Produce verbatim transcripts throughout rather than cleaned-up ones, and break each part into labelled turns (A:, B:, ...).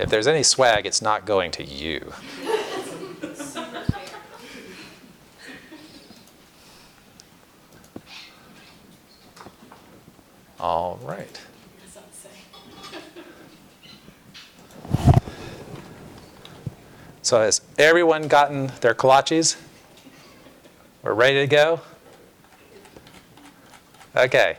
A: If there's any swag, it's not going to you. All right. So has everyone gotten their kolaches? We're ready to go? Okay.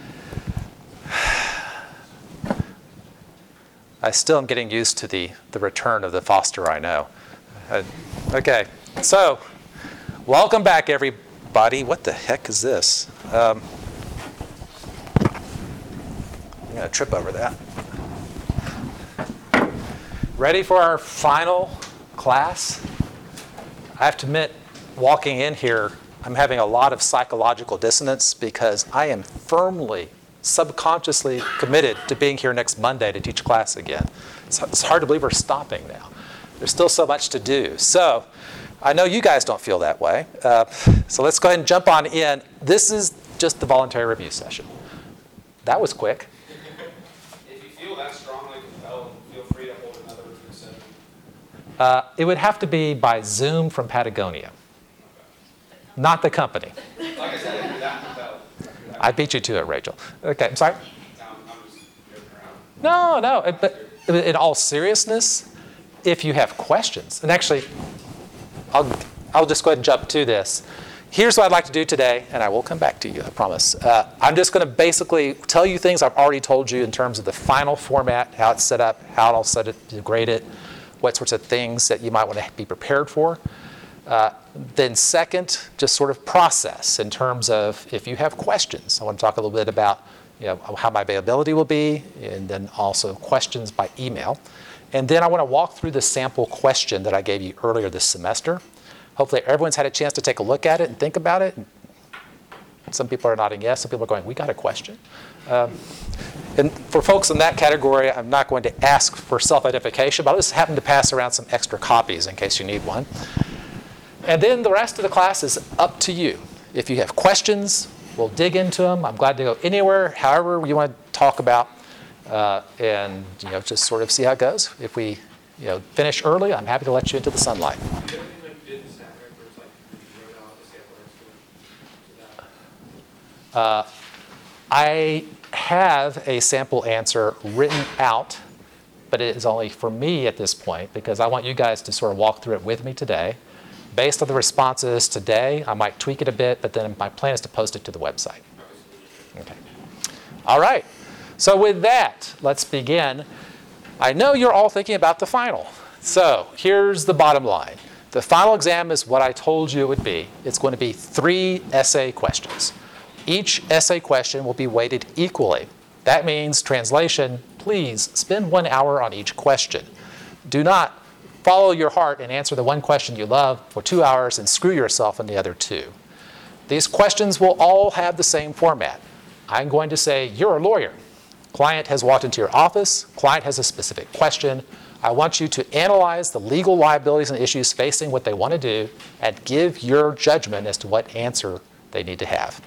A: I still am getting used to the, the return of the Foster I know. Uh, okay, so welcome back, everybody. What the heck is this? Um, I'm going to trip over that. Ready for our final class? I have to admit, walking in here, I'm having a lot of psychological dissonance because I am firmly, subconsciously committed to being here next Monday to teach class again. So it's hard to believe we're stopping now. There's still so much to do. So I know you guys don't feel that way. Uh, so let's go ahead and jump on in. This is just the voluntary review session. That was quick.
B: If you feel that strongly compelled, feel free to hold another review session.
A: Uh, it would have to be by Zoom from Patagonia. Okay. Not the company.
B: Like I said, if you're that compelled.
A: I beat you to it, Rachel. Okay, I'm sorry?
B: No, I'm just joking around.
A: No, no, but in all seriousness, if you have questions, and actually, I'll, I'll just go ahead and jump to this. Here's what I'd like to do today, and I will come back to you, I promise. Uh, I'm just going to basically tell you things I've already told you in terms of the final format, how it's set up, how I'll set it, to grade it, what sorts of things that you might want to be prepared for. Uh, then second, just sort of process in terms of if you have questions. I want to talk a little bit about you know, how my availability will be, and then also questions by email. And then I want to walk through the sample question that I gave you earlier this semester. Hopefully everyone's had a chance to take a look at it and think about it. Some people are nodding yes, some people are going, we got a question. Um, and for folks in that category, I'm not going to ask for self-identification, but I'll just happen to pass around some extra copies in case you need one. And then the rest of the class is up to you. If you have questions, we'll dig into them. I'm glad to go anywhere, however you want to talk about, uh, and you know, just sort of see how it goes. If we you know, finish early, I'm happy to let you into the sunlight. Uh, I have a sample answer written out, but it is only for me at this point because I want you guys to sort of walk through it with me today. Based on the responses today, I might tweak it a bit, but then my plan is to post it to the website. Okay. All right. So with that, let's begin. I know you're all thinking about the final. So here's the bottom line. The final exam is what I told you it would be. It's going to be three essay questions. Each essay question will be weighted equally. That means, translation, please spend one hour on each question. Do not follow your heart and answer the one question you love for two hours and screw yourself in the other two. These questions will all have the same format. I'm going to say, you're a lawyer. Client has walked into your office. Client has a specific question. I want you to analyze the legal liabilities and issues facing what they want to do and give your judgment as to what answer they need to have.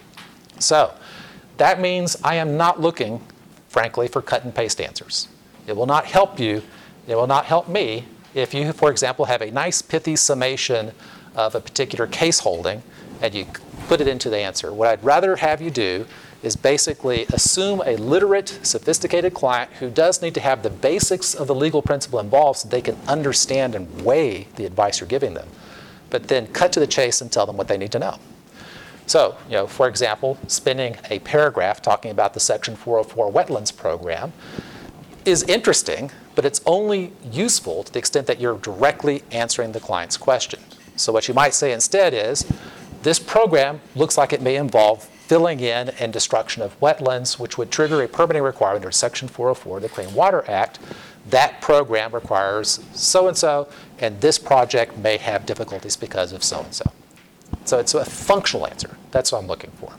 A: So that means I am not looking, frankly, for cut and paste answers. It will not help you. It will not help me if you, for example, have a nice pithy summation of a particular case holding and you put it into the answer. What I'd rather have you do is basically assume a literate, sophisticated client who does need to have the basics of the legal principle involved so they can understand and weigh the advice you're giving them, but then cut to the chase and tell them what they need to know. So, you know, for example, spending a paragraph talking about the Section four oh four wetlands program is interesting, but it's only useful to the extent that you're directly answering the client's question. So what you might say instead is, this program looks like it may involve filling in and destruction of wetlands, which would trigger a permitting requirement under Section four oh four of the Clean Water Act. That program requires so-and-so, and this project may have difficulties because of so-and-so. So it's a functional answer. That's what I'm looking for.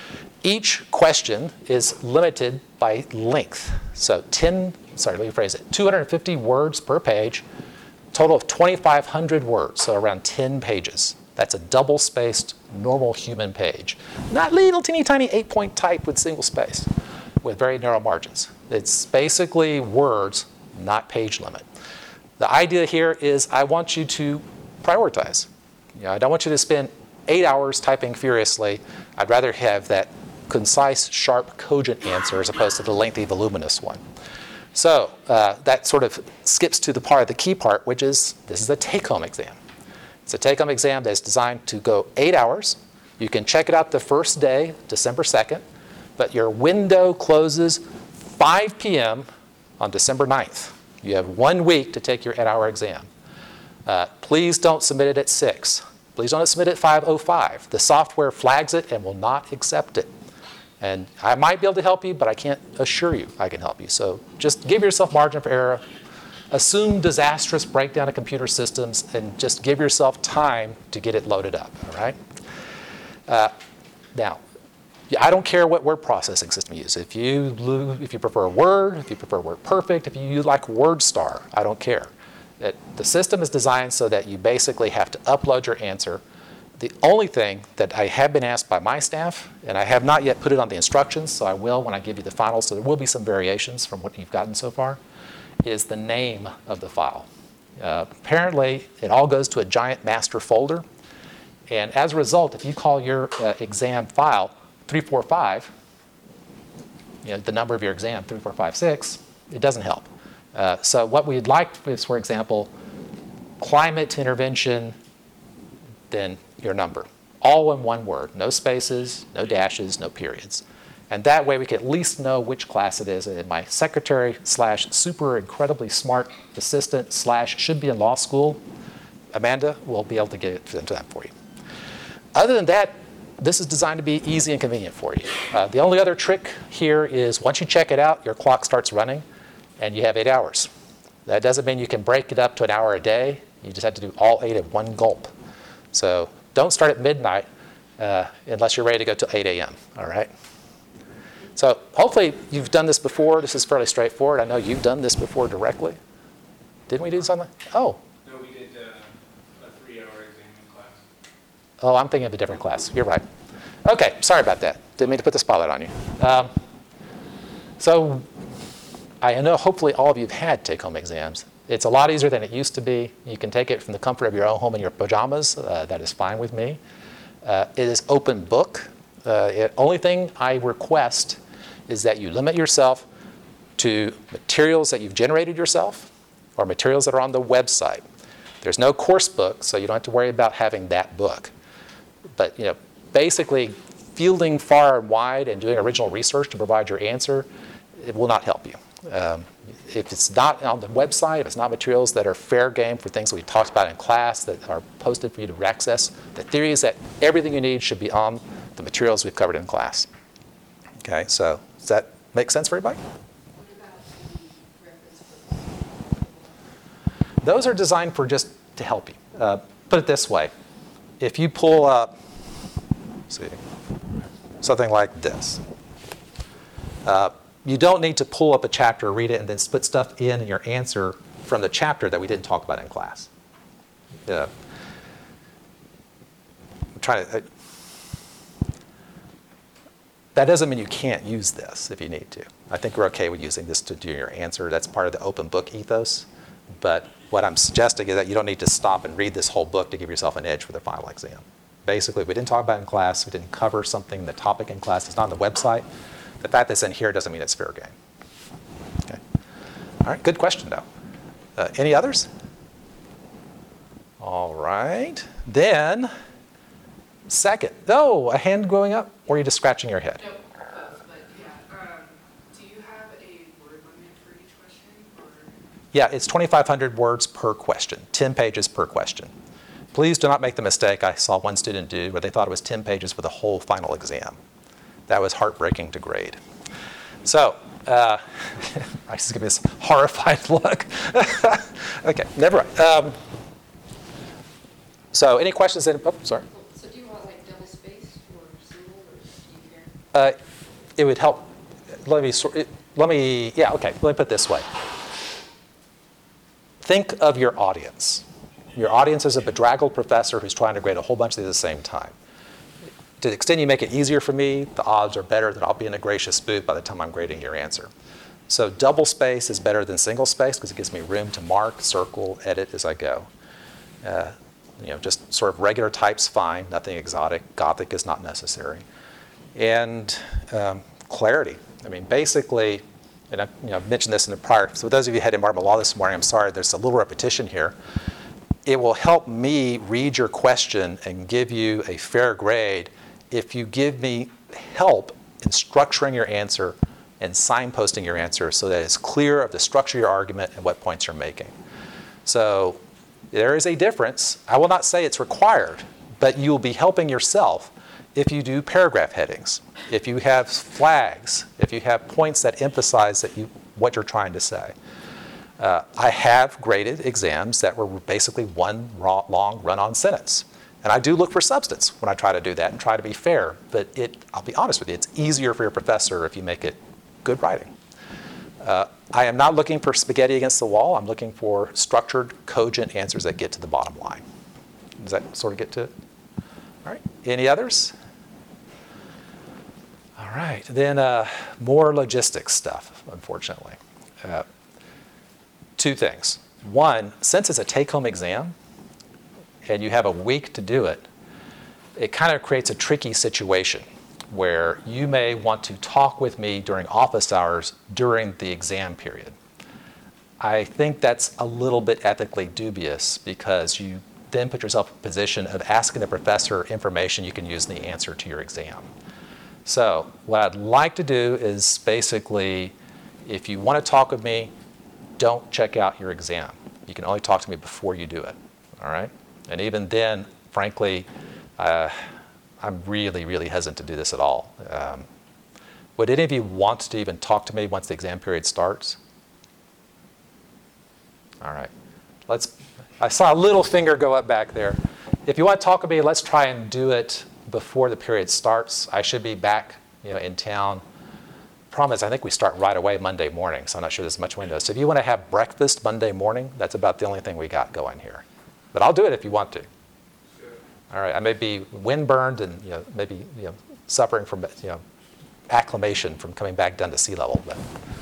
A: Each question is limited by length. So ten, sorry, let me phrase it, two hundred fifty words per page, total of twenty-five hundred words, so around ten pages. That's a double-spaced, normal human page. Not little teeny tiny eight-point type with single space, with very narrow margins. It's basically words, not page limit. The idea here is I want you to prioritize. You know, I don't want you to spend eight hours typing furiously. I'd rather have that concise, sharp, cogent answer as opposed to the lengthy, voluminous one. So uh, that sort of skips to the part of the key part, which is this is a take-home exam. It's a take-home exam that's designed to go eight hours. You can check it out the first day, December second, but your window closes five p m on December ninth. You have one week to take your eight-hour exam. Uh, please don't submit it at six. Please don't submit it at five oh five. The software flags it and will not accept it. And I might be able to help you, but I can't assure you I can help you. So just give yourself margin for error. Assume disastrous breakdown of computer systems, and just give yourself time to get it loaded up, all right? Uh, now, I don't care what word processing system you use. If you, if you prefer Word, if you prefer WordPerfect, if you like WordStar, I don't care. It, the system is designed so that you basically have to upload your answer. The only thing that I have been asked by my staff, and I have not yet put it on the instructions, so I will when I give you the final, so there will be some variations from what you've gotten so far, is the name of the file. Uh, apparently, it all goes to a giant master folder. And as a result, if you call your uh, exam file three four five, you know, the number of your exam, three four five six, it doesn't help. Uh, so what we'd like is, for example, climate intervention, then your number. All in one word, no spaces, no dashes, no periods. And that way we can at least know which class it is. And my secretary slash super incredibly smart assistant slash should be in law school, Amanda, will be able to get into that for you. Other than that, this is designed to be easy and convenient for you. Uh, the only other trick here is once you check it out, your clock starts running and you have eight hours. That doesn't mean you can break it up to an hour a day. You just have to do all eight at one gulp. So don't start at midnight uh, unless you're ready to go till eight a m, all right? So hopefully you've done this before. This is fairly straightforward. I know you've done this before directly. Didn't we do something? Oh.
B: No, we did uh, a three-hour exam in class.
A: Oh, I'm thinking of a different class. You're right. Okay, sorry about that. Didn't mean to put the spotlight on you. Um, so I know hopefully all of you have had take-home exams. It's a lot easier than it used to be. You can take it from the comfort of your own home in your pajamas. Uh, that is fine with me. Uh, it is open book. Uh, the only thing I request is that you limit yourself to materials that you've generated yourself or materials that are on the website. There's no course book, so you don't have to worry about having that book. But you know, basically, fielding far and wide and doing original research to provide your answer, it will not help you. Um, if it's not on the website, if it's not materials that are fair game for things that we talked about in class that are posted for you to access, the theory is that everything you need should be on the materials we've covered in class. Okay, so does that make sense for everybody? Those are designed for just to help you. Uh, put it this way. If you pull up, let's see, something like this, uh, you don't need to pull up a chapter, read it, and then put stuff in your answer from the chapter that we didn't talk about in class. Yeah. I'm trying to, I, that doesn't mean you can't use this if you need to. I think we're okay with using this to do your answer. That's part of the open book ethos. But what I'm suggesting is that you don't need to stop and read this whole book to give yourself an edge for the final exam. Basically, we didn't talk about it in class. We didn't cover something, the topic in class. It's not on the website. The fact that it's in here doesn't mean it's fair game. Okay. All right, good question, though. Uh, any others? All right. Then, second. Oh, a hand going up, or are you just scratching your head?
C: No, both, but yeah. Um, do you have a word limit for each question? Or?
A: Yeah, it's twenty-five hundred words per question, ten pages per question. Please do not make the mistake I saw one student do where they thought it was ten pages for the whole final exam. That was heartbreaking to grade. So, uh, I just give me this horrified look. Okay, never mind. Um, so, any questions? That, oh, sorry.
D: So, do you want like double space or single, or do you care?
A: Uh, it would help. Let me sort. Let me. Yeah. Okay. Let me put it this way. Think of your audience. Your audience is a bedraggled professor who's trying to grade a whole bunch of these at the same time. To the extent you make it easier for me, the odds are better that I'll be in a gracious booth by the time I'm grading your answer. So double space is better than single space because it gives me room to mark, circle, edit as I go. Uh, you know, just sort of regular type's fine, nothing exotic. Gothic is not necessary. And um, clarity. I mean, basically, and I you know, mentioned this in the prior, so those of you who had environmental law this morning, I'm sorry, there's a little repetition here. It will help me read your question and give you a fair grade if you give me help in structuring your answer and signposting your answer so that it's clear of the structure of your argument and what points you're making. So there is a difference. I will not say it's required, but you'll be helping yourself if you do paragraph headings, if you have flags, if you have points that emphasize that you, what you're trying to say. Uh, I have graded exams that were basically one raw, long run-on sentence. And I do look for substance when I try to do that and try to be fair. But it, I'll be honest with you, it's easier for your professor if you make it good writing. Uh, I am not looking for spaghetti against the wall. I'm looking for structured, cogent answers that get to the bottom line. Does that sort of get to it? All right. Any others? All right. Then uh, more logistics stuff, unfortunately. Uh, two things. One, since it's a take-home exam and you have a week to do it, it kind of creates a tricky situation where you may want to talk with me during office hours during the exam period. I think that's a little bit ethically dubious because you then put yourself in a position of asking the professor information you can use in the answer to your exam. So what I'd like to do is basically, if you want to talk with me, don't check out your exam. You can only talk to me before you do it, all right? And even then, frankly, uh, I'm really, really hesitant to do this at all. Um, would any of you want to even talk to me once the exam period starts? All right. Let's, I saw a little finger go up back there. If you want to talk with me, let's try and do it before the period starts. I should be back you know, in town. Problem is, I think we start right away Monday morning, so I'm not sure there's much window. So if you want to have breakfast Monday morning, that's about the only thing we got going here. But I'll do it if you want to. All right, I may be windburned and you know, maybe you know, suffering from you know, acclimation from coming back down to sea level. But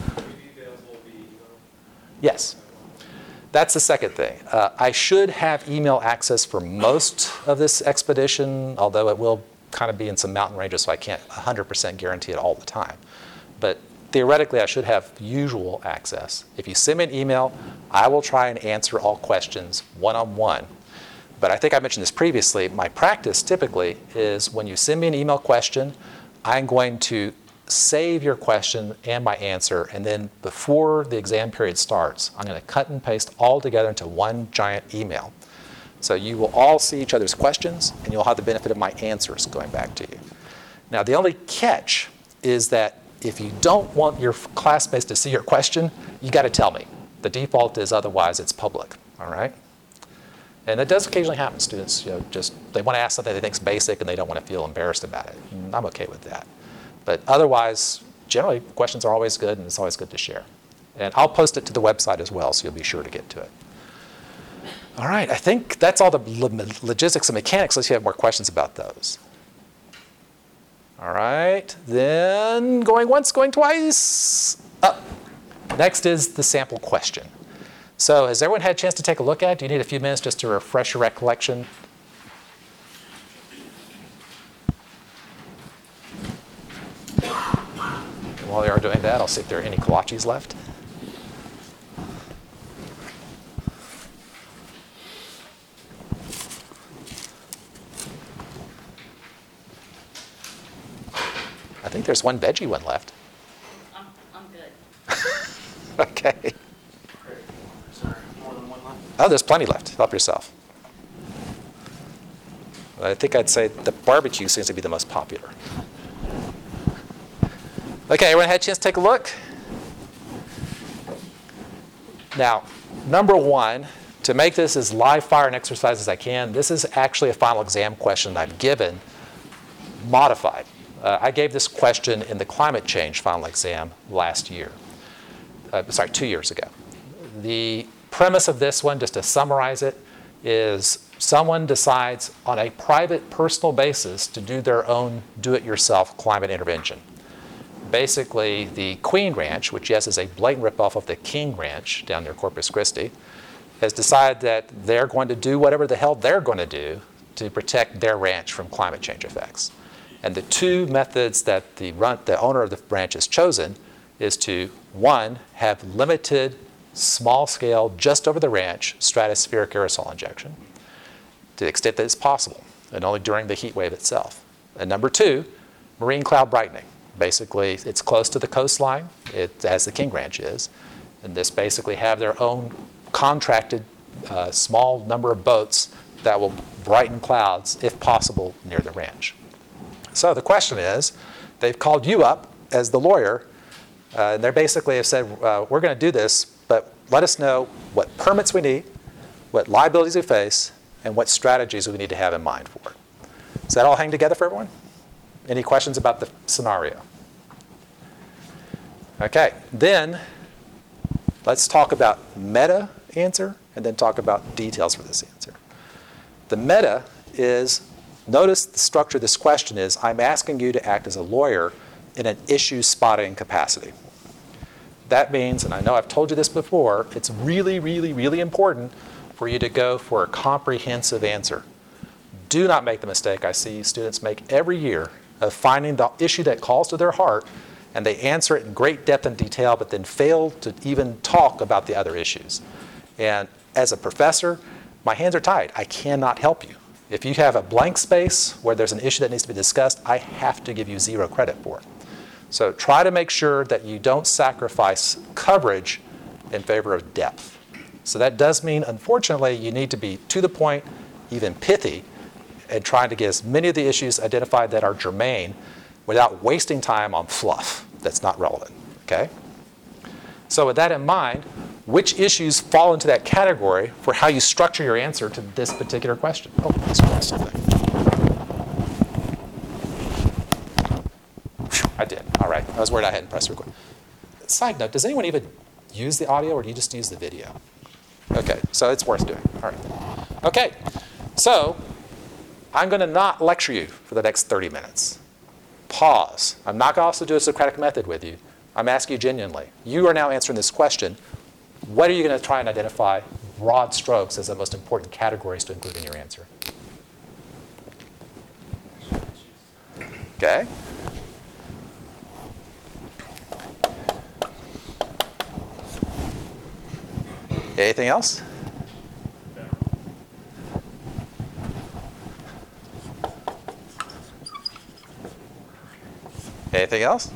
A: yes, that's the second thing. Uh, I should have email access for most of this expedition, although it will kind of be in some mountain ranges, so I can't one hundred percent guarantee it all the time. But theoretically, I should have usual access. If you send me an email, I will try and answer all questions one-on-one. But I think I mentioned this previously. My practice typically is when you send me an email question, I'm going to save your question and my answer. And then before the exam period starts, I'm going to cut and paste all together into one giant email. So you will all see each other's questions, and you'll have the benefit of my answers going back to you. Now, the only catch is that if you don't want your classmates to see your question, you got to tell me. The default is otherwise it's public, all right? And it does occasionally happen. Students, you know, just they want to ask something they think is basic and they don't want to feel embarrassed about it. And I'm okay with that. But otherwise, generally, questions are always good, and it's always good to share. And I'll post it to the website as well, so you'll be sure to get to it. All right, I think that's all the logistics and mechanics, unless you have more questions about those. All right, then going once, going twice. Up. Next is the sample question. So has everyone had a chance to take a look at it? Do you need a few minutes just to refresh your recollection? And while they are doing that, I'll see if there are any kolaches left. I think there's one veggie one left.
D: I'm, I'm good.
A: Okay.
B: Is there more than one left?
A: Oh, there's plenty left. Help yourself. I think I'd say the barbecue seems to be the most popular. Okay, everyone had a chance to take a look? Now, number one, to make this as live fire an exercise as I can, this is actually a final exam question that I've given, modified. Uh, I gave this question in the climate change final exam last year. Uh, sorry, two years ago. The premise of this one, just to summarize it, is someone decides on a private, personal basis to do their own do-it-yourself climate intervention. basically, the Queen Ranch, which yes is a blatant ripoff of the King Ranch down near Corpus Christi, has decided that they're going to do whatever the hell they're going to do to protect their ranch from climate change effects. And the two methods that the, run, the owner of the ranch has chosen is to, one, have limited, small-scale, just over the ranch, stratospheric aerosol injection to the extent that it's possible, and only during the heat wave itself. And number two, marine cloud brightening. Basically, it's close to the coastline, it, as the King Ranch is, and this basically have their own contracted uh, small number of boats that will brighten clouds, if possible, near the ranch. So the question is, they've called you up as the lawyer, uh, and they basically have said, uh, we're going to do this, but let us know what permits we need, what liabilities we face, and what strategies we need to have in mind for it. Does that all hang together for everyone? Any questions about the scenario? Okay, then let's talk about meta answer and then talk about details for this answer. The meta is, notice the structure of this question is, I'm asking you to act as a lawyer in an issue spotting capacity. That means, and I know I've told you this before, it's really, really, really important for you to go for a comprehensive answer. Do not make the mistake I see students make every year of finding the issue that calls to their heart, and they answer it in great depth and detail, but then fail to even talk about the other issues. And as a professor, my hands are tied. I cannot help you. If you have a blank space where there's an issue that needs to be discussed, I have to give you zero credit for it. So try to make sure that you don't sacrifice coverage in favor of depth. So that does mean, unfortunately, you need to be to the point, even pithy, and trying to get as many of the issues identified that are germane without wasting time on fluff that's not relevant, okay? So with that in mind, which issues fall into that category for how you structure your answer to this particular question? Oh, let's press something. Whew, I did, all right. I was worried I hadn't pressed record. Side note, does anyone even use the audio or do you just use the video? Okay, so it's worth doing, all right. Okay, so I'm going to not lecture you for the next thirty minutes. Pause. I'm not going to also do a Socratic method with you. I'm asking you genuinely. You are now answering this question. What are you going to try and identify broad strokes as the most important categories to include in your answer? Okay. Anything else? Anything else?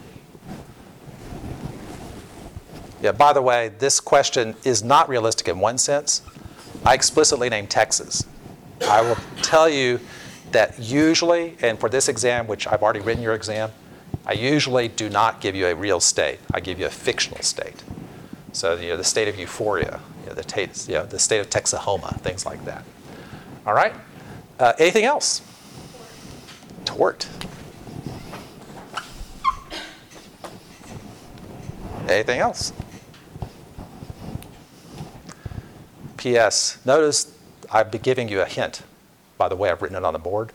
A: Yeah, by the way, this question is not realistic in one sense. I explicitly named Texas. I will tell you that usually, and for this exam, which I've already written your exam, I usually do not give you a real state. I give you a fictional state. So, you know, the state of Euphoria, you know, the, ta- you know, the state of Texahoma, things like that. All right? Uh, anything else? Tort. Anything else? P S. Notice I've been giving you a hint. By the way, I've written it on the board.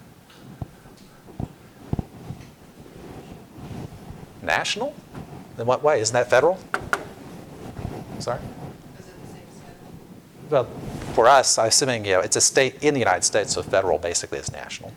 A: National? In what way? Isn't that federal? Sorry?
C: Is it the same as federal?
A: Well, for us, I'm assuming, you know, it's a state in the United States, so federal basically is national.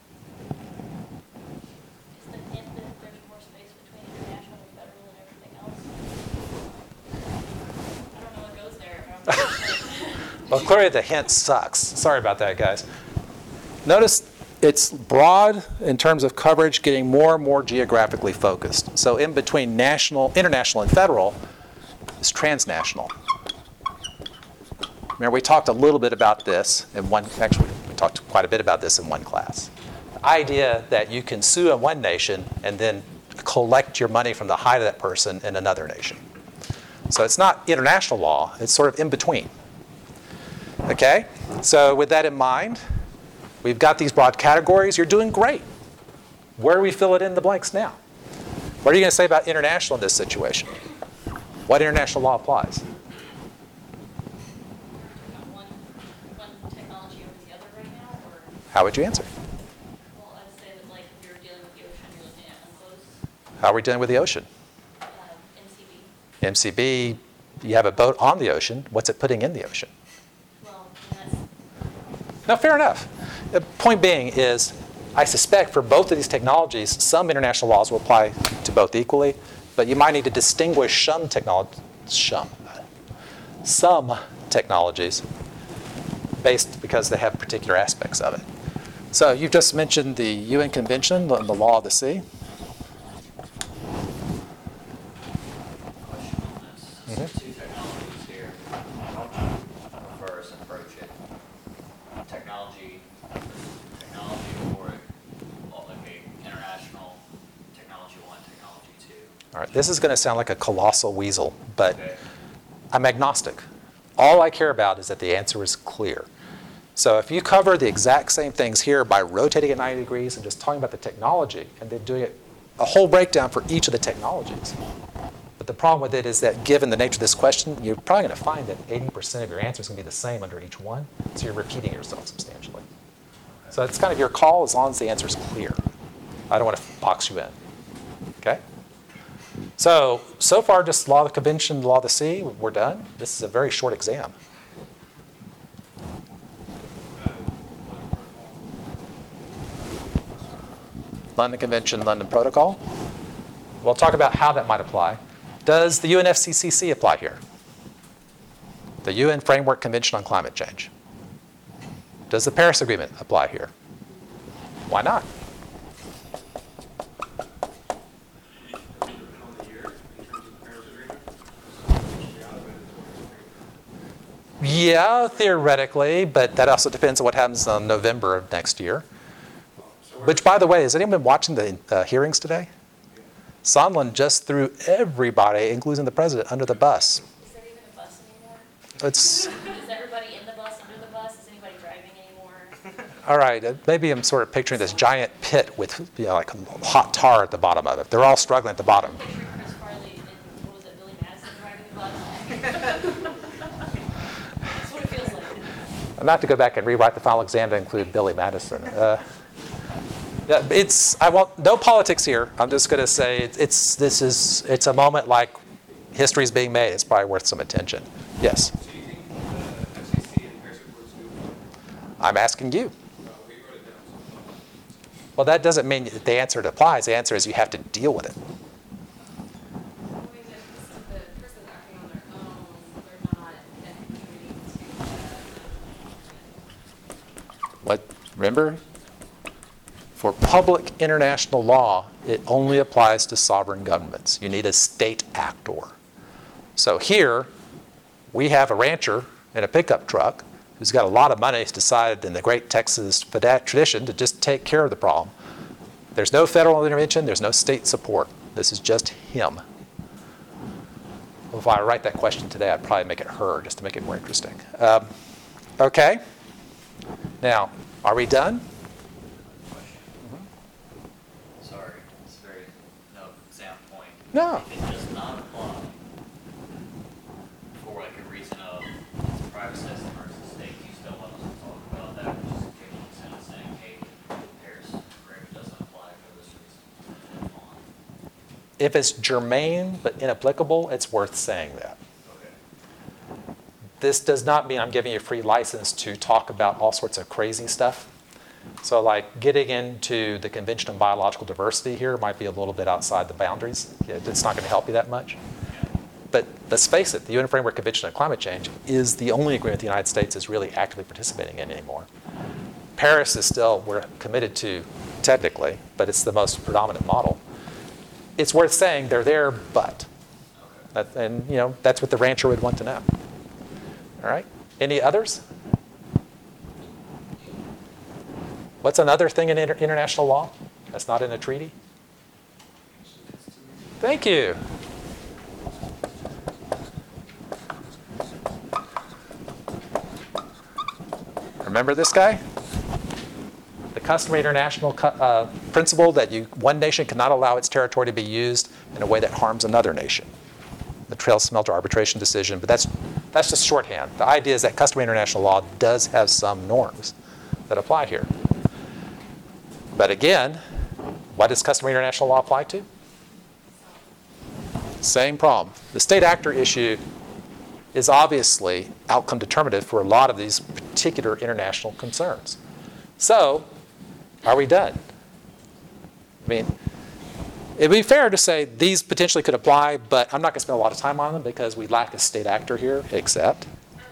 E: Is the hint that there's more space between international, federal, and everything else? I don't know what goes there. but I'm just-
A: Well, clearly the hint sucks. Sorry about that, guys. Notice it's broad in terms of coverage, getting more and more geographically focused. So in between national, international, and federal is transnational. Remember, we talked a little bit about this in one, actually, we talked quite a bit about this in one class. The idea that you can sue in one nation and then collect your money from the hide of that person in another nation. So it's not international law, it's sort of in between. Okay, so with that in mind, we've got these broad categories. You're doing great. Where do we fill it in the blanks now? What are you going to say about international in this situation? What international law applies?
E: Got one, one technology over the other right now, or?
A: How would you answer?
E: Well, I'd say that, like, if you're dealing with the ocean, you're looking at UNCLOS.
A: How are we doing with the ocean?
E: Um, M C B.
A: M C B, you have a boat on the ocean. What's it putting in the ocean?
E: Well, and that's,
A: No, fair enough. The point being is, I suspect for both of these technologies, some international laws will apply to both equally, but you might need to distinguish some technology, some, some technologies based because they have particular aspects of it. So you've just mentioned the U N Convention on the Law of the Sea.
F: Question on this. So two technologies here. How would you first approach it? Technology, technology or well, like a international technology one, technology two?
A: All right, this is going to sound like a colossal weasel, but
F: Okay.
A: I'm agnostic. All I care about is that the answer is clear. So if you cover the exact same things here by rotating it ninety degrees and just talking about the technology and then doing it, a whole breakdown for each of the technologies. But the problem with it is that given the nature of this question, you're probably going to find that eighty percent of your answer is going to be the same under each one. So you're repeating yourself substantially. So it's kind of your call as long as the answer is clear. I don't want to box you in. Okay? So, so far just law of the convention, law of the sea, we're done. This is a very short exam. London Convention, London Protocol. We'll talk about how that might apply. Does the U N F C C C apply here? The U N Framework Convention on Climate Change. Does the Paris Agreement apply here? Why not? Yeah, theoretically, but that also depends on what happens in November of next year. Which, by the way, has anyone been watching the uh, hearings today? Sondland just threw everybody, including the president, under the bus.
E: is there even a bus anymore?
A: It's,
E: Is everybody in the bus, under the bus? Is anybody driving anymore?
A: all right, uh, maybe I'm sort of picturing this giant pit with, you know, like hot tar at the bottom of it. They're all struggling at the bottom.
E: Picture Chris Farley and, what was it, Billy Madison driving the bus? That's what it feels like.
A: I'm not to go back and rewrite the final exam to include Billy Madison. Uh, yeah, it's I won't no politics here. I'm just going to say it's, it's this is it's a moment like history's being made. It's probably worth some attention. Yes,
B: So you think the F C C and Paris Accords do apply?
A: I'm asking you.
B: Well, we wrote it down.
A: Well, that doesn't mean that the answer applies. The answer is you have to deal with it.
C: I mean, if this is the person's acting on their own, they're not contributing to the.
A: What? Remember? For public international law, it only applies to sovereign governments. You need a state actor. So here, we have a rancher in a pickup truck who's got a lot of money. He's decided in the great Texas tradition to just take care of the problem. There's no federal intervention. There's no state support. This is just him. Well, if I write that question today, I'd probably make it her just to make it more interesting. Um, okay. Now, are we done?
F: Sorry, it's very no exam point.
A: No.
F: If it does not apply for like a reason of it's a private citizen versus state, you still want us to talk about that, which is occasionally Senate saying, hey, Paris Agreement doesn't apply for this reason. On.
A: If it's germane but inapplicable, it's worth saying that.
F: Okay.
A: This does not mean I'm giving you a free license to talk about all sorts of crazy stuff. So like getting into the Convention on Biological Diversity here might be a little bit outside the boundaries. It's not going to help you that much. But let's face it, the U N Framework Convention on Climate Change is the only agreement the United States is really actively participating in anymore. Paris is still, we're committed to technically, but it's the most predominant model. It's worth saying they're there, but. That, and you know, that's what the rancher would want to know. All right, any others? What's another thing in inter international law that's not in a treaty? Thank you. Remember this guy? The customary international cu uh, principle that you, one nation cannot allow its territory to be used in a way that harms another nation. The Trail Smelter Arbitration Decision, but that's, that's just shorthand. The idea is that customary international law does have some norms that apply here. But again, what does customary international law apply to? Same problem. The state actor issue is obviously outcome determinative for a lot of these particular international concerns. So, are we done? I mean, it'd be fair to say these potentially could apply, but I'm not going to spend a lot of time on them because we lack a state actor here, except.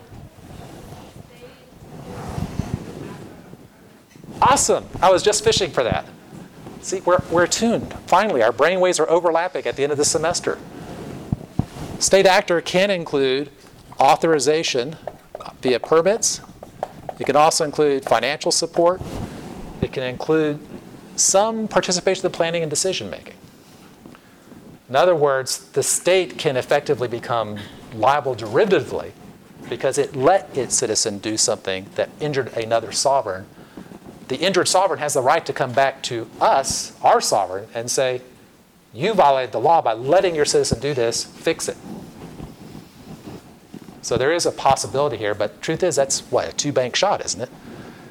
A: Awesome. I was just fishing for that. See, we're, we're tuned. Finally, our brainwaves are overlapping at the end of the semester. State actor can include authorization via permits. It can also include financial support. It can include some participation in the planning and decision making. In other words, the state can effectively become liable derivatively because it let its citizen do something that injured another sovereign. The injured sovereign has the right to come back to us, our sovereign, and say, you violated the law by letting your citizen do this, fix it. So there is a possibility here, but truth is, that's what, a two-bank shot, isn't it?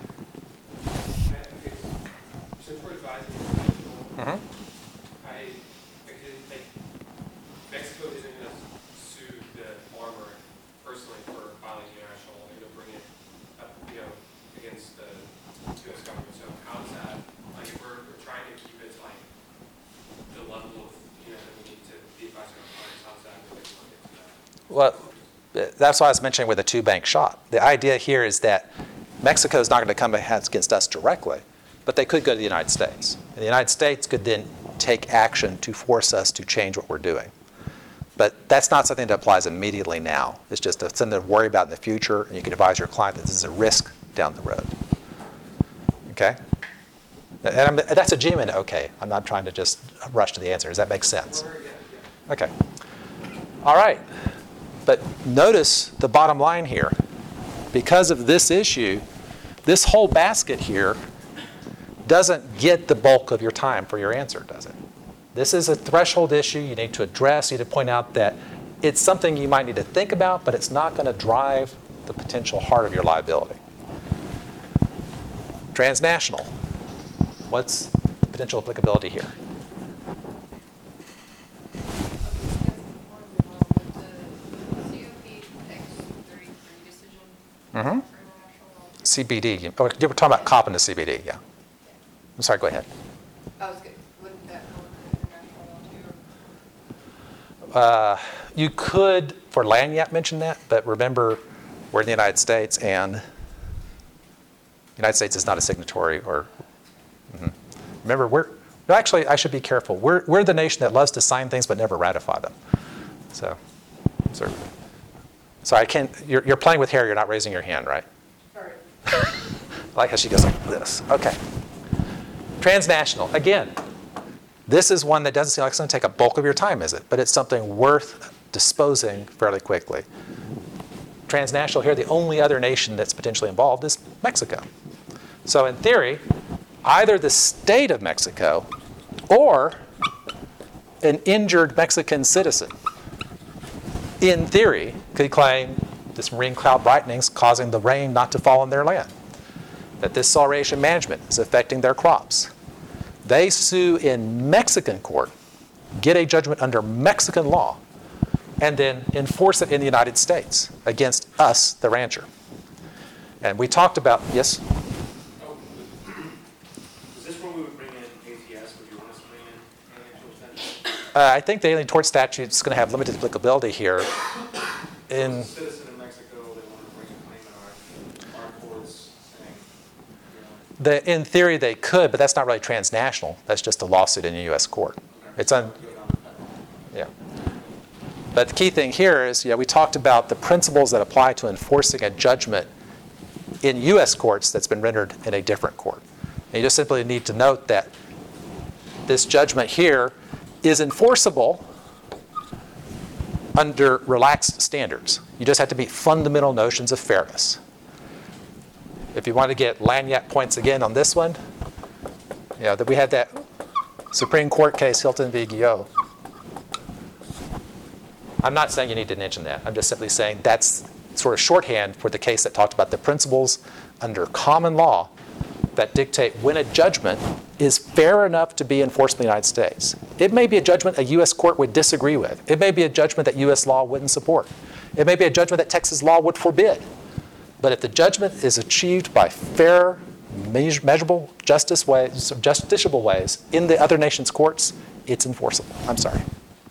B: Since we're advising,
A: Mm-hmm.
B: I, I didn't think Mexico isn't going to sue the armor personally for violating international law. They're going to bring it up, you know, against the U S government. So how's that, like, if we're, we're trying to keep it to, like, the level of, you know, that we need to be advising our clients, how's that really going to get to that?
A: Well, that's why I was mentioning with a two-bank shot. The idea here is that Mexico is not going to come against us directly, but they could go to the United States. And the United States could then take action to force us to change what we're doing. But that's not something that applies immediately now. It's just something to worry about in the future, and you can advise your client that this is a risk down the road. Okay? And I'm, that's a genuine okay. I'm not trying to just rush to the answer. Does that make sense? Okay. All right. But notice the bottom line here. Because of this issue, this whole basket here doesn't get the bulk of your time for your answer, does it? This is a threshold issue you need to address. You need to point out that it's something you might need to think about, but it's not going to drive the potential heart of your liability. Transnational. What's the potential applicability here? Mm-hmm. C B D. Oh, you were talking about COP and the C B D, yeah. I'm sorry, go ahead.
D: I was good. Wouldn't that go under international law too?
A: Uh, you could, for Lagniappe, mention that, but remember, we're in the United States, and the United States is not a signatory. Or mm-hmm. Remember, we're no, actually, I should be careful. We're we're the nation that loves to sign things but never ratify them. So, so, so I can't. You're you're playing with hair. You're not raising your hand, right?
D: Sorry.
A: I like how she goes like this. Okay. Transnational. Again, this is one that doesn't seem like it's going to take a bulk of your time, is it? But it's something worth disposing fairly quickly. Transnational here, the only other nation that's potentially involved is Mexico. So in theory, either the state of Mexico or an injured Mexican citizen, in theory, could claim this marine cloud brightening is causing the rain not to fall on their land, that this soil radiation management is affecting their crops. They sue in Mexican court, get a judgment under Mexican law, and then enforce it in the United States against us, the rancher. And we talked about, yes?
B: Oh, is this when we would bring in A T S? Would you want us to bring in an actual statute?
A: Uh, I think the Alien Tort Statute is going to have limited applicability here. In
B: Citizen in Mexico, they want to bring a claim in our, our courts saying, you know,
A: the, in theory, they could, but that's not really transnational. That's just a lawsuit in a U S court. It's un, yeah. But the key thing here is, yeah, we talked about the principles that apply to enforcing a judgment in U S courts that's been rendered in a different court. And you just simply need to note that this judgment here is enforceable under relaxed standards. You just have to meet fundamental notions of fairness. If you want to get Lagniappe points again on this one, you know, that we had that Supreme Court case, Hilton v. Guillot. I'm not saying you need to mention that. I'm just simply saying that's sort of shorthand for the case that talked about the principles under common law that dictate when a judgment is fair enough to be enforced in the United States. It may be a judgment a U S court would disagree with. It may be a judgment that U S law wouldn't support. It may be a judgment that Texas law would forbid. But if the judgment is achieved by fair, meas- measurable, justice ways, justiciable ways in the other nation's courts, it's enforceable. I'm sorry.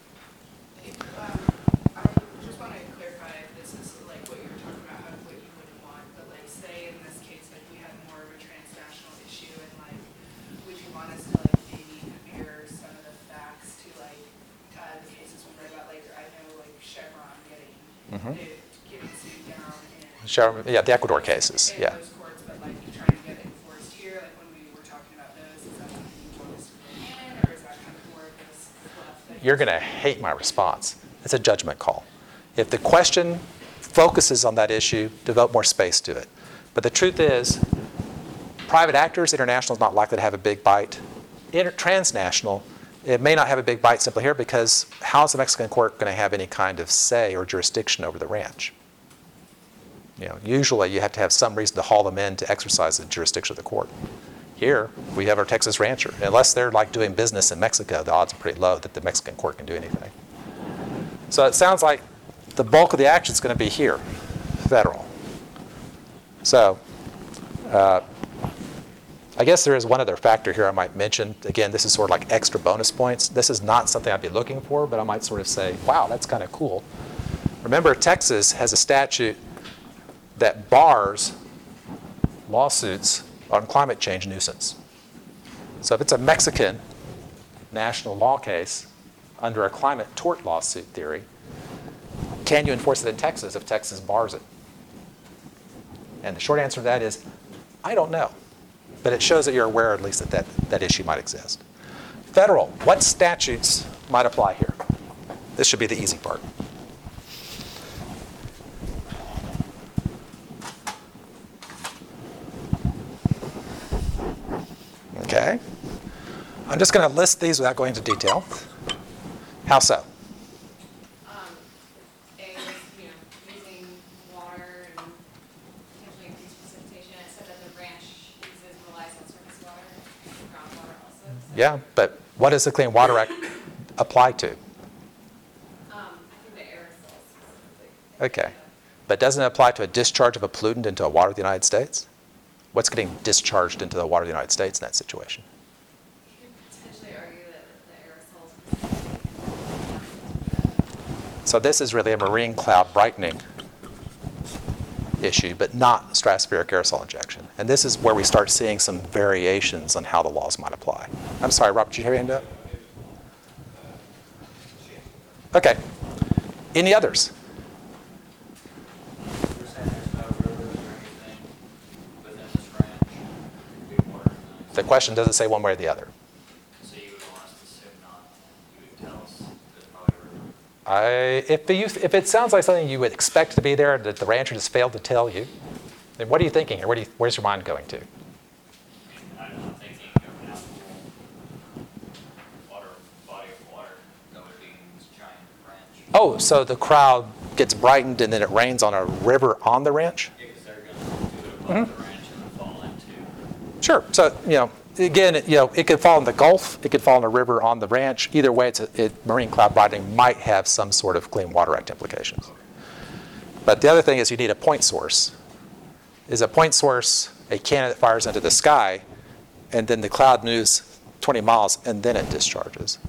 D: Um, I just want to clarify if this is like what you were talking about, how, what you would want, but like say in this case, like we had more of a transnational issue and like, would you want us to like maybe compare some of the facts to like, uh, the cases we read about, like, I know like Chevron getting,
A: Mhm.
D: it- getting sued down in.
A: Sure, yeah, the Ecuador cases,
D: in
A: yeah.
D: those courts, but like you trying to get it enforced here, like when we were talking about those, is that something you want us to bring in, or is that kind of more of this fluff that?
A: You're going to hate my response. It's a judgment call. If the question focuses on that issue, devote more space to it. But the truth is, private actors, international is not likely to have a big bite. Inter- transnational, it may not have a big bite simply here because how is the Mexican court going to have any kind of say or jurisdiction over the ranch? You know, usually you have to have some reason to haul them in to exercise the jurisdiction of the court. Here, we have our Texas rancher. Unless they're like doing business in Mexico, the odds are pretty low that the Mexican court can do anything. So it sounds like the bulk of the action is going to be here, federal. So uh, I guess there is one other factor here I might mention. Again, this is sort of like extra bonus points. This is not something I'd be looking for, but I might sort of say, wow, that's kind of cool. Remember, Texas has a statute that bars lawsuits on climate change nuisance. So if it's a Mexican national law case under a climate tort lawsuit theory, can you enforce it in Texas if Texas bars it? And the short answer to that is, I don't know. But it shows that you're aware at least that that, that issue might exist. Federal, what statutes might apply here? This should be the easy part. Okay. I'm just going to list these without going into detail. How so?
C: Um, A is, you know, using water and potentially increased precipitation. It said that the ranch uses, relies on surface water, groundwater also. So,
A: Yeah, but what does the Clean Water Act apply to?
C: Um, I think the aerosols specifically.
A: Okay. But doesn't it apply to a discharge of a pollutant into a water of the United States? What's getting discharged into the water of the United States in that situation?
C: You could potentially argue that the aerosols specifically.
A: So this is really a marine cloud brightening issue, but not stratospheric aerosol injection. And this is where we start seeing some variations on how the laws might apply. I'm sorry, Robert, did you have your hand up? Okay. Any others?
F: You're saying there's no rivers or anything within this ranch, big water lines?
A: The question doesn't say one way or the other.
F: So you would want us to sit on, you would tell us there's probably a river.
A: I, if, you, if it sounds like something you would expect to be there that the rancher just failed to tell you, then what are you thinking here? Where do you, where's your mind going to?
F: I mean, I'm thinking of an actual water, body of water that would be in this giant ranch.
A: Oh, so the crowd gets brightened and then it rains on a river on the ranch?
F: Yeah, because they're going to do it above the ranch and then fall into.
A: Sure. So, you know, again, it, you know, it could fall in the Gulf. It could fall in a river on the ranch. Either way, it's a, it, marine cloud brightening might have some sort of Clean Water Act implications. But the other thing is you need a point source. Is a point source a cannon that fires into the sky, and then the cloud moves twenty miles, and then it discharges?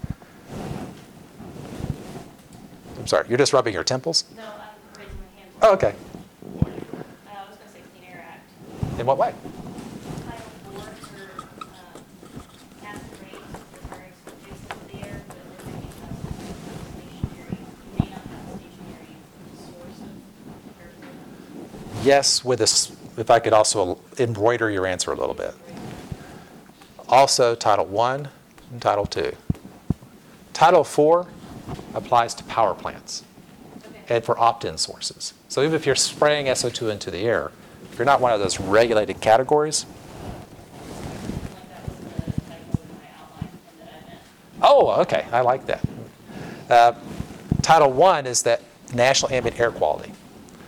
A: I'm sorry, you're just rubbing your temples?
E: No, I'm raising my hand.
A: Oh, okay.
E: Uh, I was gonna say Clean Air Act.
A: In what way?
E: Title four for, uh, acid rain, requires reducing of the air, but it may have stationary, may not have stationary source of air pollution.
A: Yes, with this, if I could also embroider your answer a little bit. Also, Title one and Title two. Title four applies to power plants
C: Okay.
A: and for opt-in sources. So even if you're spraying S O two into the air, if you're not one of those regulated categories,
E: Like that was the typo in my outline and that I meant.
A: oh, okay, I like that. Uh, Title one is that national ambient air quality.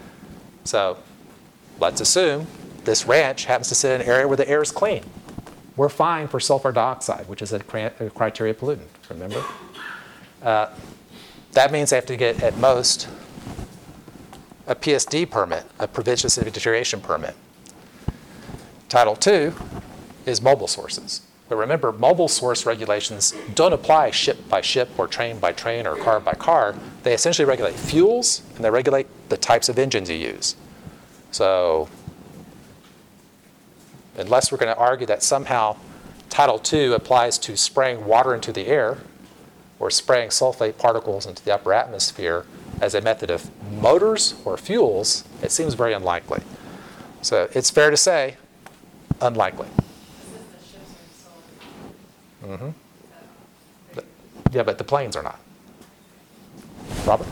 A: So let's assume this ranch happens to sit in an area where the air is clean. we're fine for sulfur dioxide, which is a, cri- a criteria pollutant, remember? Uh, that means they have to get, at most, a P S D permit, a provincial specific deterioration permit. Title two is mobile sources. But remember, mobile source regulations don't apply ship by ship or train by train or car by car. They essentially regulate fuels, and they regulate the types of engines you use. So unless we're going to argue that somehow Title two applies to spraying water into the air or spraying sulfate particles into the upper atmosphere as a method of motors or fuels, it seems very unlikely. So it's fair to say, unlikely.
C: This is the ships are solar.
A: Mm-hmm. Yeah, but the planes are not. Robert?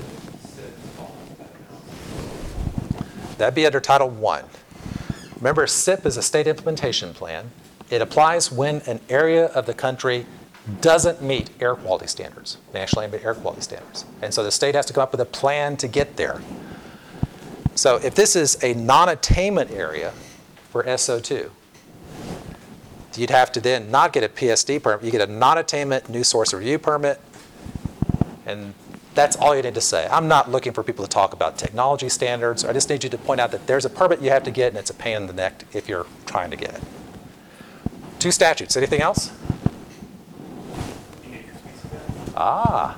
A: That'd be under Title one. Remember, S I P is a state implementation plan. It applies when an area of the country doesn't meet air quality standards, national ambient air quality standards. And so the state has to come up with a plan to get there. So if this is a non-attainment area for S O two, you'd have to then not get a P S D permit. You get a non-attainment new source review permit. And that's all you need to say. I'm not looking for people to talk about technology standards. I just need you to point out that there's a permit you have to get, and it's a pain in the neck if you're trying to get it. Two statutes. Anything else? Ah.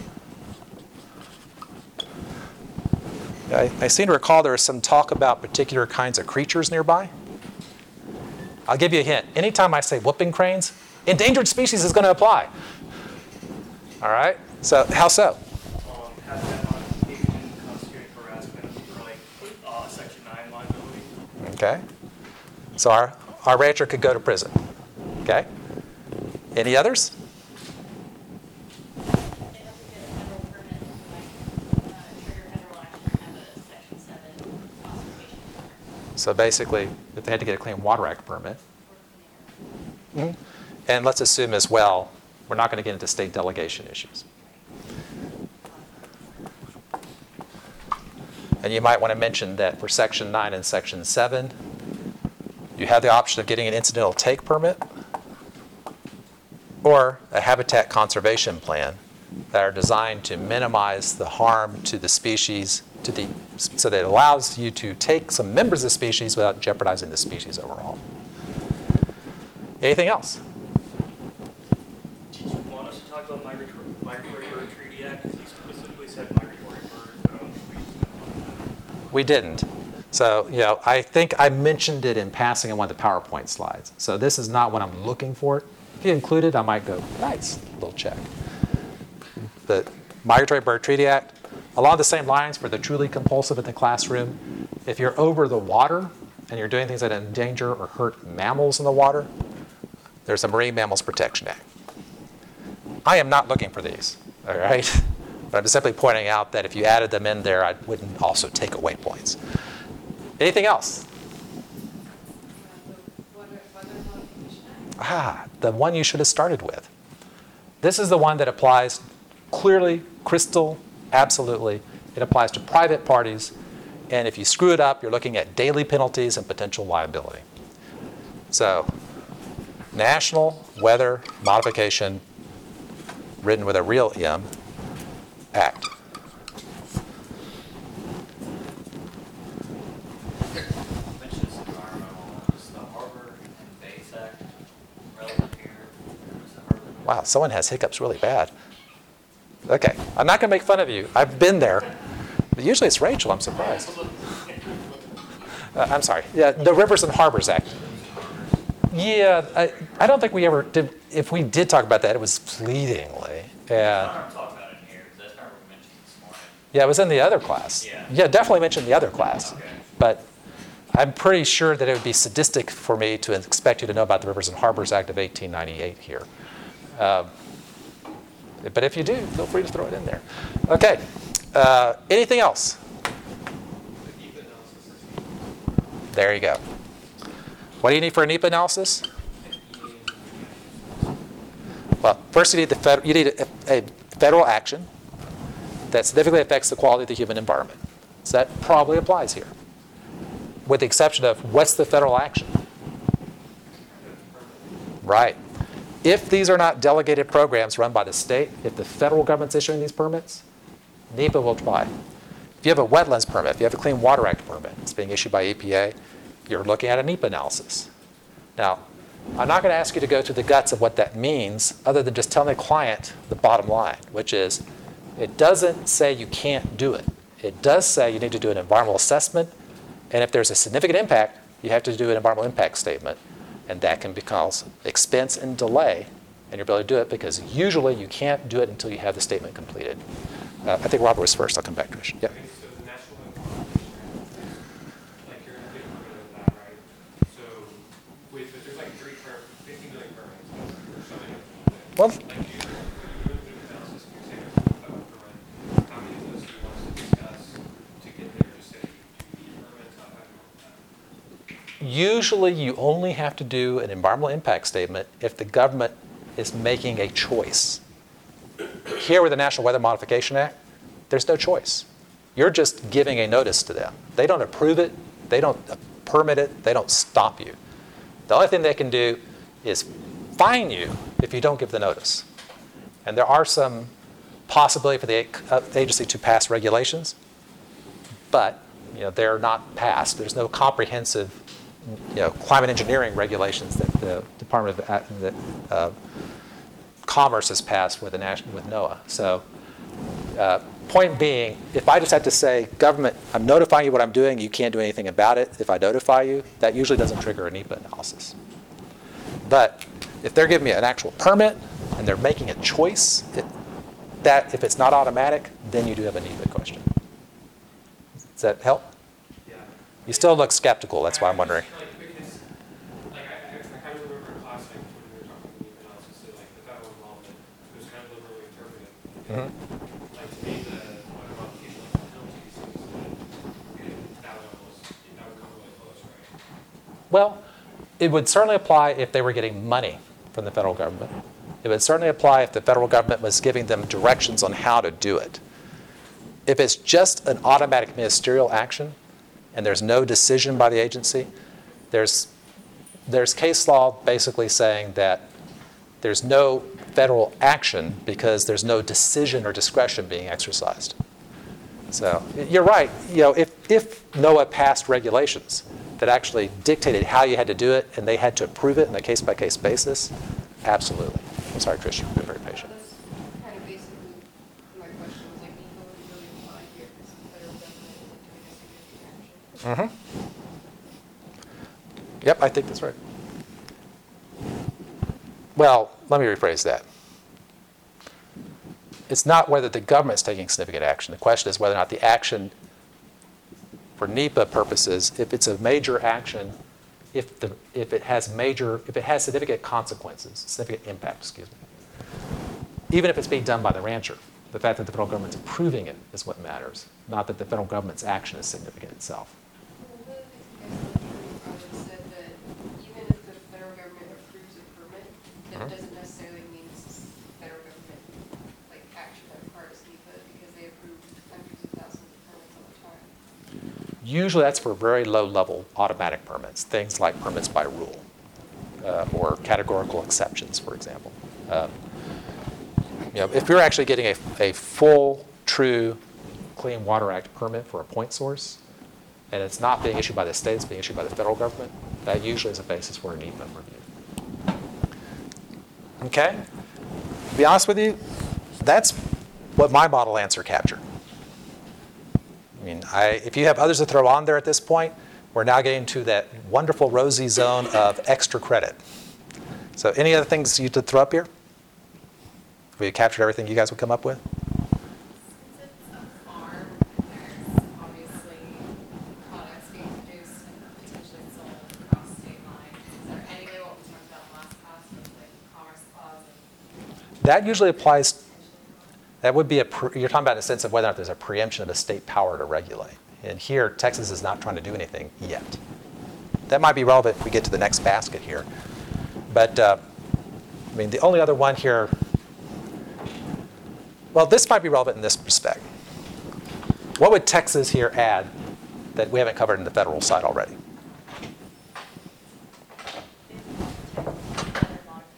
A: I, I seem to recall there was some talk about particular kinds of creatures nearby. I'll give you a hint. Anytime I say whooping cranes, endangered species is going to apply. All right? So how so?
G: Um, habitat modification, constituting harassment for like uh, Section nine liability.
A: Okay. So our, our rancher could go to prison. Okay? Any others?
E: They have to get a federal permit, like, uh, trigger federal action, and have a section seven consultation.
A: So basically, if they had to get a Clean Water Act permit. Mhm. And let's assume as well, we're not going to get into state delegation issues. And you might want to mention that for Section nine and Section seven, you have the option of getting an incidental take permit or a habitat conservation plan that are designed to minimize the harm to the species, to the, so that it allows you to take some members of the species without jeopardizing the species overall. Anything else?
G: Did you want us to talk about migratory, migratory bird treaty act? Because you specifically said migratory birds, but I don't think we spent on that.
A: We didn't. So, you know, I think I mentioned it in passing on one of the PowerPoint slides. So this is not what I'm looking for. If you include it, I might go, nice, little check. The Migratory Bird Treaty Act, along the same lines for the truly compulsive in the classroom, if you're over the water and you're doing things that endanger or hurt mammals in the water, there's a Marine Mammals Protection Act. I am not looking for these, all right? But I'm just simply pointing out that if you added them in there, I wouldn't also take away points. Anything else?
C: Weather Modification Act.
A: Ah, the one you should have started with. This is the one that applies clearly, crystal, absolutely. It applies to private parties. And if you screw it up, you're looking at daily penalties and potential liability. So, National Weather Modification, written with a real M, Act.
F: Mention this environmental, is the Harbor and Bays Act relevant here? Or is the Harbor-
A: Wow, someone has hiccups really bad. Okay, I'm not going to make fun of you. I've been there. But usually it's Rachel, I'm surprised. Uh, I'm sorry. Yeah, the Rivers and Harbors Act. Yeah, I, I don't think we ever did. If we did talk about that, it was fleetingly.
F: I
A: And
F: don't talk about it in here, because that's never mentioned this morning.
A: yeah, it was in the other class.
F: Yeah.
A: Yeah, definitely mentioned the other class.
F: Okay.
A: But I'm pretty sure that it would be sadistic for me to expect you to know about the Rivers and Harbors Act of eighteen ninety-eight here. Um, but if you do, feel free to throw it in there. Okay. Uh, anything else? There you go. What do you need for a NEPA analysis? Well, first you need, the fed, you need a, a federal action that significantly affects the quality of the human environment. So that probably applies here, with the exception of what's the federal action? Right. If these are not delegated programs run by the state, if the federal government's issuing these permits, NEPA will apply. If you have a wetlands permit, if you have a Clean Water Act permit, it's being issued by E P A, you're looking at a NEPA analysis. Now, I'm not going to ask you to go to the guts of what that means other than just telling the client the bottom line, which is it doesn't say you can't do it. It does say you need to do an environmental assessment, and if there's a significant impact, you have to do an environmental impact statement, and that can cause expense and delay in your ability to do it because usually you can't do it until you have the statement completed. Uh, I think Robert was first. I'll come back to it. Yeah.
B: Okay, so the National Environmental like you're gonna get rid of that, right? So, with, if there's like three per, fifty million permits, or something,
A: Well,
B: like you, when you go through the analysis, and you're saying a federal permit, how many of those do you want us to discuss to get there? Just say, do you need permits, how have you want that?
A: usually you only have to do an environmental impact statement if the government is making a choice. Here with the National Weather Modification Act, there's no choice. You're just giving a notice to them. They don't approve it, they don't permit it, they don't stop you. The only thing they can do is fine you if you don't give the notice. And there are some possibility for the uh, agency to pass regulations, but you know, they're not passed. There's no comprehensive you know, climate engineering regulations that the Department of uh, the, uh, Commerce has passed with, the national, with NOAA. So uh, point being, if I just had to say, government, I'm notifying you what I'm doing, you can't do anything about it. If I notify you, that usually doesn't trigger a NEPA analysis. But if they're giving me an actual permit and they're making a choice, it, that if it's not automatic, then you do have a NEPA question. Does that help?
B: Yeah.
A: You still look skeptical. That's why I'm wondering.
B: Like, because, like, I, I, I kind of remember in class, like, when we were talking about the analysis, that, like, the federal involvement was kind of liberally interpreted.
A: Mm-hmm.
B: Like, to me, the water modification, like, penalties, seems that that would almost, that would come really close, right?
A: Well, it would certainly apply if they were getting money from the federal government. It would certainly apply if the federal government was giving them directions on how to do it. If it's just an automatic ministerial action and there's no decision by the agency, there's, there's case law basically saying that there's no federal action because there's no decision or discretion being exercised. So you're right. You know, if, if NOAA passed regulations that actually dictated how you had to do it and they had to approve it on a case-by-case basis, absolutely. I'm sorry, Trish, you've been very patient.
C: That's kind of basically my question was like, NEPA would really apply here because the federal government is doing a significant action.
A: Mm-hmm. Yep, I think that's right. Well, let me rephrase that. It's not whether the government's taking significant action. The question is whether or not the action, for NEPA purposes, if it's a major action, if the if it has major, if it has significant consequences, significant impact, excuse me. Even if it's being done by the rancher, the fact that the federal government's approving it is what matters, not that the federal government's action is significant itself.
C: Well, one of the things you guys went through, uh, said that even if the federal government approves a permit, that
A: Mhm.
C: doesn't necessarily mean it's federal government, like, action that requires NEPA because they approve hundreds of thousands of permits all the time.
A: Usually that's for very low-level automatic permits, things like permits by rule uh, or categorical exceptions, for example. Um, you know, if you're actually getting a, a full, true Clean Water Act permit for a point source, and it's not being issued by the state, it's being issued by the federal government, that usually is a basis for a NEPA review. Okay? To be honest with you, that's what my model answer captured. I mean, I, if you have others to throw on there at this point, we're now getting to that wonderful rosy zone of extra credit. So any other things you could throw up here? Have we captured everything you guys would come up with?
C: Since it's a farm, there's obviously products being produced and potentially sold across state lines. Is there any way what we talked about last class with like commerce clause and
A: That usually applies, that would be a, pre, you're talking about in the sense of whether or not there's a preemption of a state power to regulate. And here, Texas is not trying to do anything yet. That might be relevant if we get to the next basket here. But, uh, I mean, the only other one here, well, this might be relevant in this respect. What would Texas here add that we haven't covered in the federal side already?
E: Weather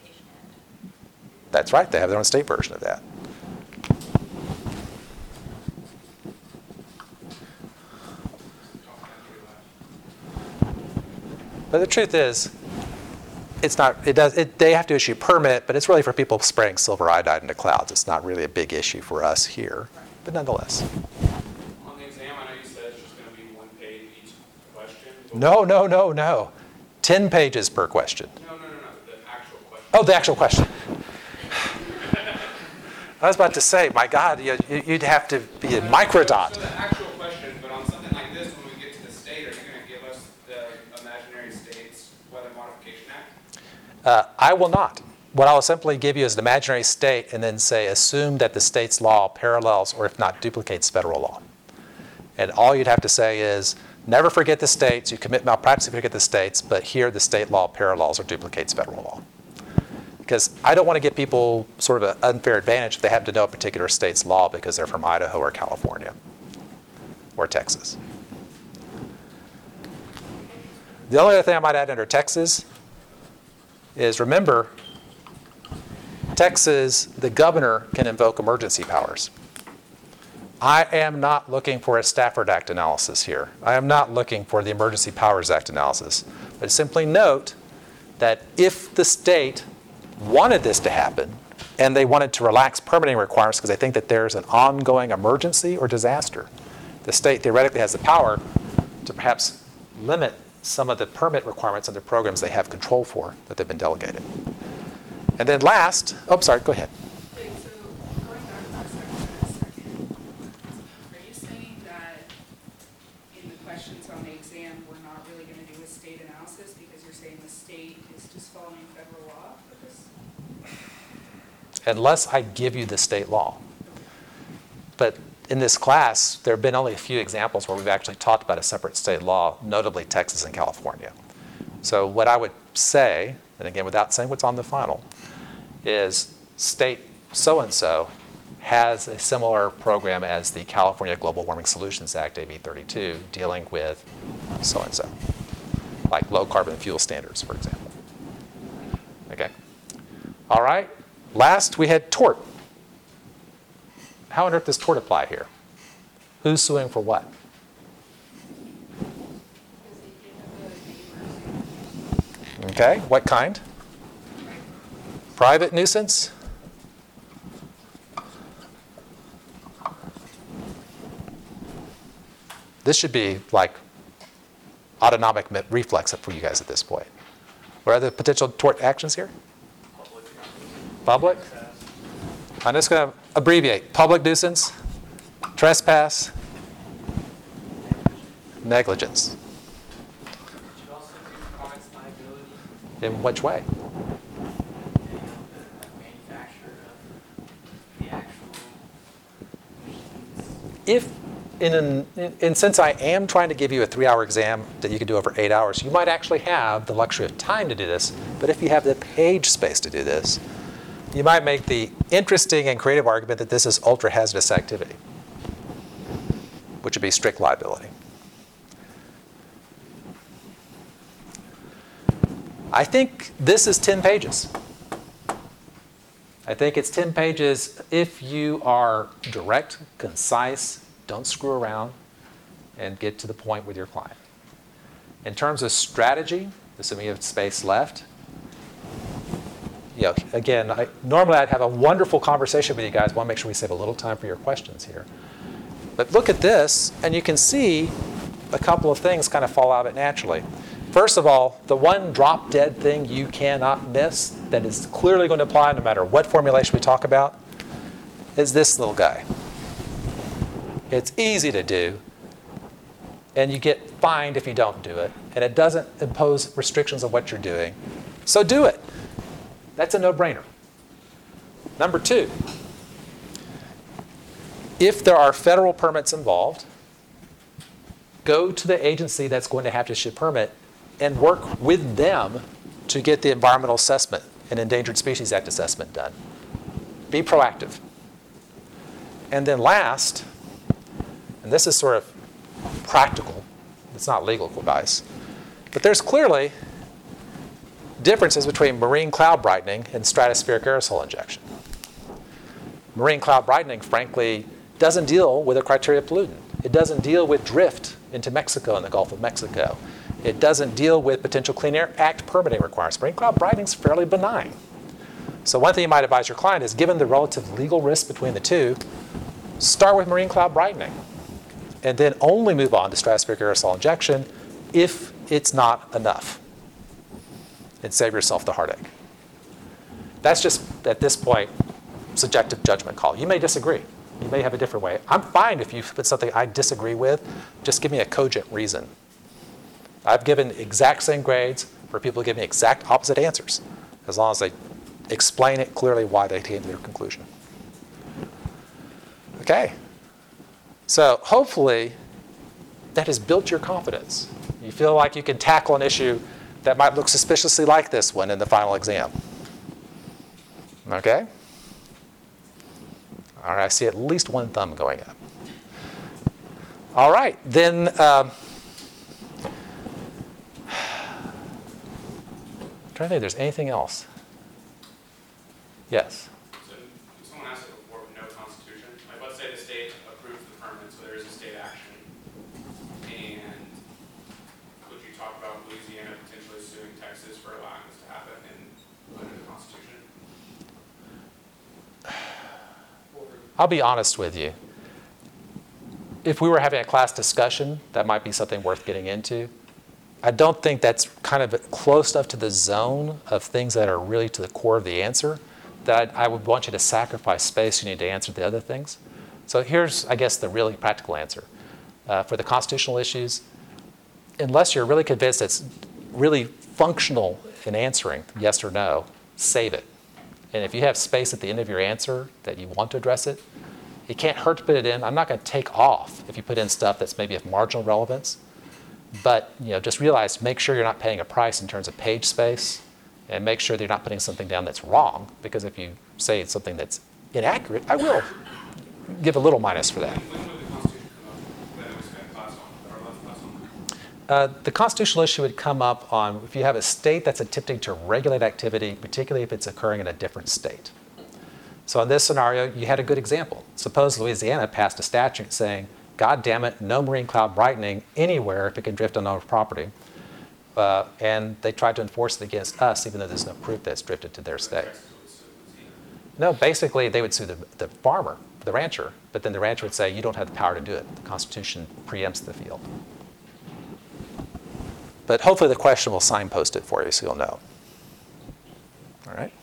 A: That's right, they have their own state version of that. But the truth is, it's not, it does, it, they have to issue a permit, but it's really for people spraying silver iodide into clouds. It's not really a big issue for us here, but nonetheless.
B: On the exam, I know you said it's just going to be one page each question. but-
A: No, no, no, no. ten pages per question.
B: No, no, no, no, the actual question.
A: Oh, the actual question. I was about to say, my God, you, you'd have to be a microdot.
B: So the actual question, but on something like this, when we get to the state, are you going to give us the imaginary states weather modification act?
A: Uh, I will not. What I'll simply give you is an imaginary state and then say, assume that the state's law parallels or if not duplicates federal law. And all you'd have to say is, never forget the states. You commit malpractice if you forget the states, but here the state law parallels or duplicates federal law. Because I don't want to give people sort of an unfair advantage if they happen to know a particular state's law because they're from Idaho or California or Texas. The only other thing I might add under Texas is remember, Texas, the governor can invoke emergency powers. I am not looking for a Stafford Act analysis here. I am not looking for the Emergency Powers Act analysis. But simply note that if the state wanted this to happen and they wanted to relax permitting requirements because they think that there's an ongoing emergency or disaster, the state theoretically has the power to perhaps limit some of the permit requirements under programs they have control for that they've been delegated. And then last, oh, sorry, go ahead.
D: Wait, so going back to that section for a second, are you saying that in the questions on the exam, we're not really going to do a state analysis because you're saying the state is just following federal law for this?
A: Unless I give you the state law. But in this class, there have been only a few examples where we've actually talked about a separate state law, notably Texas and California. So what I would say, and again, without saying what's on the final, is state so-and-so has a similar program as the California Global Warming Solutions Act, A B thirty-two, dealing with so-and-so, like low carbon fuel standards, for example. Okay. All right. Last, we had tort. How on earth does tort apply here? Who's suing for what? Okay, what kind? Private nuisance? This should be like autonomic reflex for you guys at this point. What are the potential tort actions here? Public? I'm just going to abbreviate. Public nuisance, trespass, negligence.
B: Did you also do products liability?
A: In which way?
B: Manufacturer of the actual machines?
A: If, in an, and since I am trying to give you a three-hour exam that you can do over eight hours, you might actually have the luxury of time to do this. But if you have the page space to do this, you might make the interesting and creative argument that this is ultra-hazardous activity, which would be strict liability. I think this is ten pages. I think it's ten pages if you are direct, concise, don't screw around, and get to the point with your client. In terms of strategy, assuming you have space left, you know, again, I, normally I'd have a wonderful conversation with you guys. I want to make sure we save a little time for your questions here. But look at this, and you can see a couple of things kind of fall out of it naturally. First of all, the one drop-dead thing you cannot miss that is clearly going to apply no matter what formulation we talk about is this little guy. It's easy to do, and you get fined if you don't do it, and it doesn't impose restrictions on what you're doing. So do it. That's a no-brainer. Number two, if there are federal permits involved, go to the agency that's going to have to issue a permit and work with them to get the environmental assessment and Endangered Species Act assessment done. Be proactive. And then last, and this is sort of practical, it's not legal advice, but there's clearly differences between marine cloud brightening and stratospheric aerosol injection. Marine cloud brightening, frankly, doesn't deal with a criteria pollutant. It doesn't deal with drift into Mexico and the Gulf of Mexico. It doesn't deal with potential Clean Air Act permitting requirements. Marine cloud brightening is fairly benign. So one thing you might advise your client is, given the relative legal risk between the two, start with marine cloud brightening, and then only move on to stratospheric aerosol injection if it's not enough, and save yourself the heartache. That's just, at this point, subjective judgment call. You may disagree. You may have a different way. I'm fine if you put something I disagree with. Just give me a cogent reason. I've given exact same grades for people who give me exact opposite answers, as long as they explain it clearly why they came to their conclusion. Okay. So hopefully that has built your confidence. You feel like you can tackle an issue that might look suspiciously like this one in the final exam. Okay? All right, I see at least one thumb going up. All right, then um, I'm trying to think if there's anything else. Yes?
B: So someone asked it before, with no constitution. Like, let's say the state approves the permit, so there is a state action. And could you talk about Louisiana potentially suing Texas for allowing this to happen in, under the Constitution?
A: I'll be honest with you. If we were having a class discussion, that might be something worth getting into. I don't think that's kind of close enough to the zone of things that are really to the core of the answer that I would want you to sacrifice space you need to answer the other things. So here's, I guess, the really practical answer. Uh, for the constitutional issues, unless you're really convinced it's really functional in answering yes or no, save it. And if you have space at the end of your answer that you want to address it, it can't hurt to put it in. I'm not going to take off if you put in stuff that's maybe of marginal relevance. But you know, just realize, make sure you're not paying a price in terms of page space, and make sure that you're not putting something down that's wrong, because if you say it's something that's inaccurate, I will give a little minus for that.
B: When would the Constitution come up that it was spent class on, or left class on?
A: Uh, the constitutional issue would come up on if you have a state that's attempting to regulate activity, particularly if it's occurring in a different state. So in this scenario, you had a good example. Suppose Louisiana passed a statute saying, God damn it, no marine cloud brightening anywhere if it can drift on our property. Uh, and they tried to enforce it against us, even though there's no proof that it's drifted to their state. No, basically, they would sue the, the farmer, the rancher, but then the rancher would say, you don't have the power to do it. The Constitution preempts the field. But hopefully the question will signpost it for you so you'll know. All right?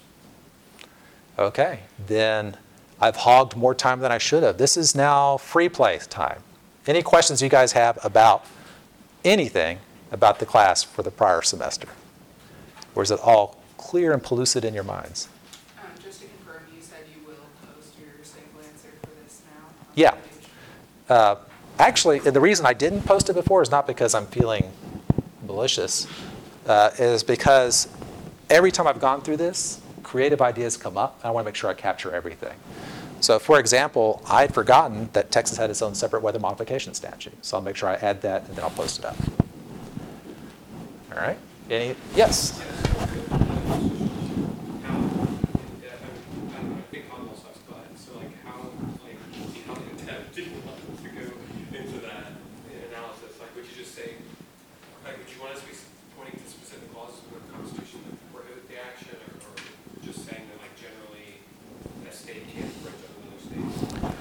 A: Okay, then I've hogged more time than I should have. This is now free play time. Any questions you guys have about anything about the class for the prior semester? Or is it all clear and pellucid in your minds?
D: Um, just to confirm, you said you will post your sample answer for this now? on the
A: Yeah.
D: page?
A: Uh, actually, the reason I didn't post it before is not because I'm feeling malicious, uh, is because every time I've gone through this, creative ideas come up, and I want to make sure I capture everything. So for example, I'd forgotten that Texas had its own separate weather modification statute. So I'll make sure I add that, and then I'll post it up. All right? Any? Yes?
B: How, yeah, I mean, I think Conwell sucks butt, so like how, like, how in depth do you want to go into that analysis? Like, would you just say, like, would you want us to be pointing to specific clauses in the Constitution that prohibit the action, or, or just saying that, like, generally a state can't infringe on another state?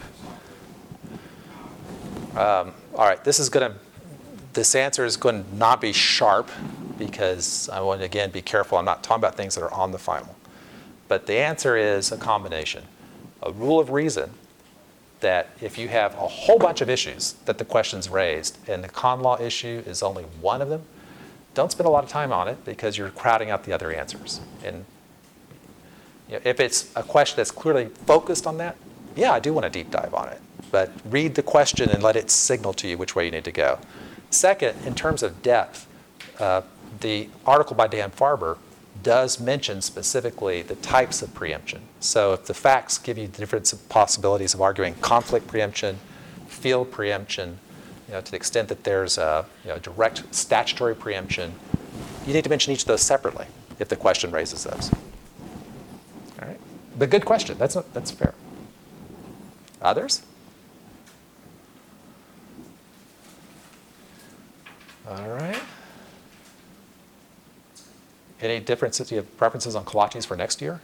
A: Um, all right, this is going to, this answer is going to not be sharp because I want to, again, be careful. I'm not talking about things that are on the final. But the answer is a combination. A rule of reason that if you have a whole bunch of issues that the question's raised and the con law issue is only one of them, don't spend a lot of time on it because you're crowding out the other answers. And you know, if it's a question that's clearly focused on that, yeah, I do want to deep dive on it. But read the question and let it signal to you which way you need to go. Second, in terms of depth, uh, the article by Dan Farber does mention specifically the types of preemption. So if the facts give you the different possibilities of arguing conflict preemption, field preemption, you know, to the extent that there's a you know, direct statutory preemption, you need to mention each of those separately. if the question raises those. All right. But good question. That's, not, that's fair. Others? All right. Any differences? Do you have preferences on Kolaches for next year?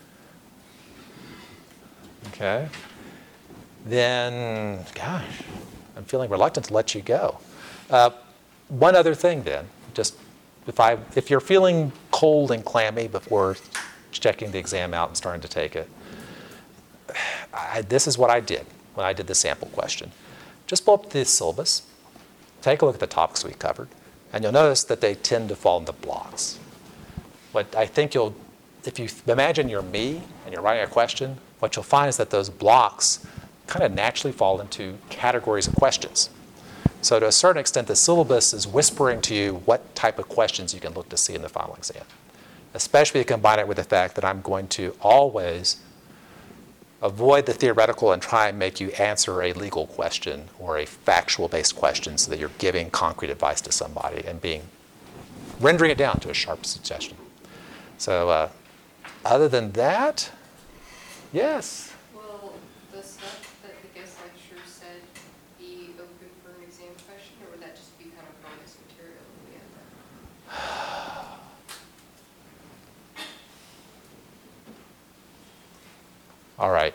A: Okay. Then, gosh, I'm feeling reluctant to let you go. Uh, one other thing then, just if, I, if you're feeling cold and clammy before checking the exam out and starting to take it, I, this is what I did when I did the sample question. Just pull up the syllabus, take a look at the topics we covered, and you'll notice that they tend to fall into blocks. What I think you'll, if you imagine you're me and you're writing a question, what you'll find is that those blocks kind of naturally fall into categories of questions. So to a certain extent, the syllabus is whispering to you what type of questions you can look to see in the final exam, especially if you combine it with the fact that I'm going to always avoid the theoretical and try and make you answer a legal question or a factual-based question so that you're giving concrete advice to somebody and being rendering it down to a sharp suggestion. So uh, other than that, yes?
H: Will the stuff that the guest lecturer said be open for an exam question, or would that just be kind of bonus material at the end?
A: All right.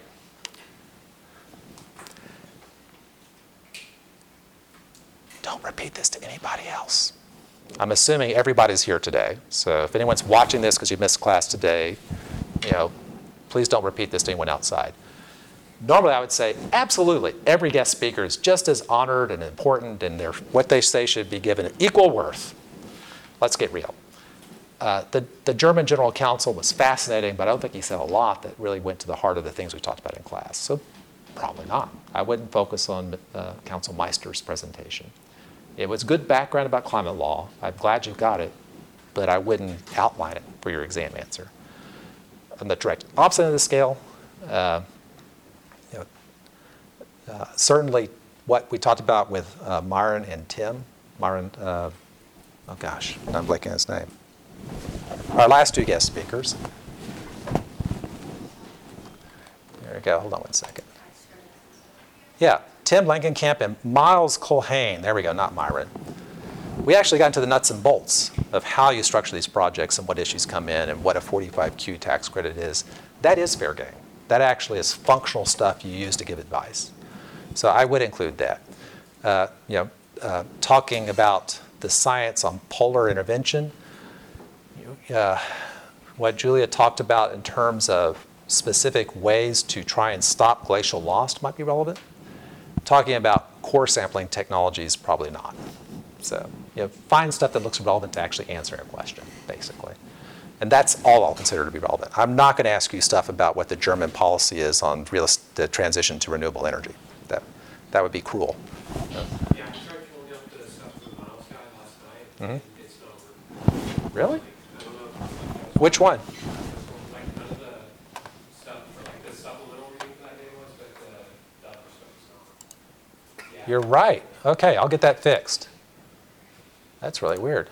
A: Don't repeat this to anybody else. I'm assuming everybody's here today. So if anyone's watching this because you missed class today, you know, please don't repeat this to anyone outside. Normally I would say absolutely every guest speaker is just as honored and important, and what they say should be given equal worth. Let's get real. Uh, the, the German General Counsel was fascinating, but I don't think he said a lot that really went to the heart of the things we talked about in class. So probably not. I wouldn't focus on uh, Counsel Meister's presentation. It was good background about climate law. I'm glad you got it, but I wouldn't outline it for your exam answer. On the direct opposite end of the scale, uh, you know, uh, certainly what we talked about with uh, Myron and Tim, Myron, uh, oh gosh, I'm blanking on his name. Our last two guest speakers. There we go, hold on one second. Yeah, Tim Langenkamp and Miles Culhane. There we go, not Myron. We actually got into the nuts and bolts of how you structure these projects and what issues come in and what a forty-five Q tax credit is. That is fair game. That actually is functional stuff you use to give advice. So I would include that. Uh, you know, uh, talking about the science on polar intervention, uh, what Julia talked about in terms of specific ways to try and stop glacial loss might be relevant. Talking about core sampling technologies, probably not. So you know, find stuff that looks relevant to actually answering a question, basically. And that's all I'll consider to be relevant. I'm not going to ask you stuff about what the German policy is on real the transition to renewable energy. That, that would be cruel.
B: Yeah, I tried pulling up the stuff from the Miles guy last night.
A: Mhm.
B: It's not over.
A: Really?
B: Like, I don't know if-
A: Which one?
B: Like none of the stuff for like the supplemental reading for that day was, but the, the other stuff is not. Yeah.
A: You're right. Okay, I'll get that fixed. That's really weird.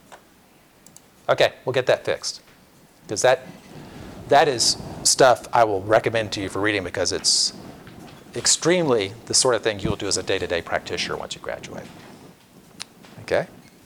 A: Okay, we'll get that fixed. Because that, that is stuff I will recommend to you for reading because it's extremely the sort of thing you'll do as a day-to-day practitioner once you graduate. Okay?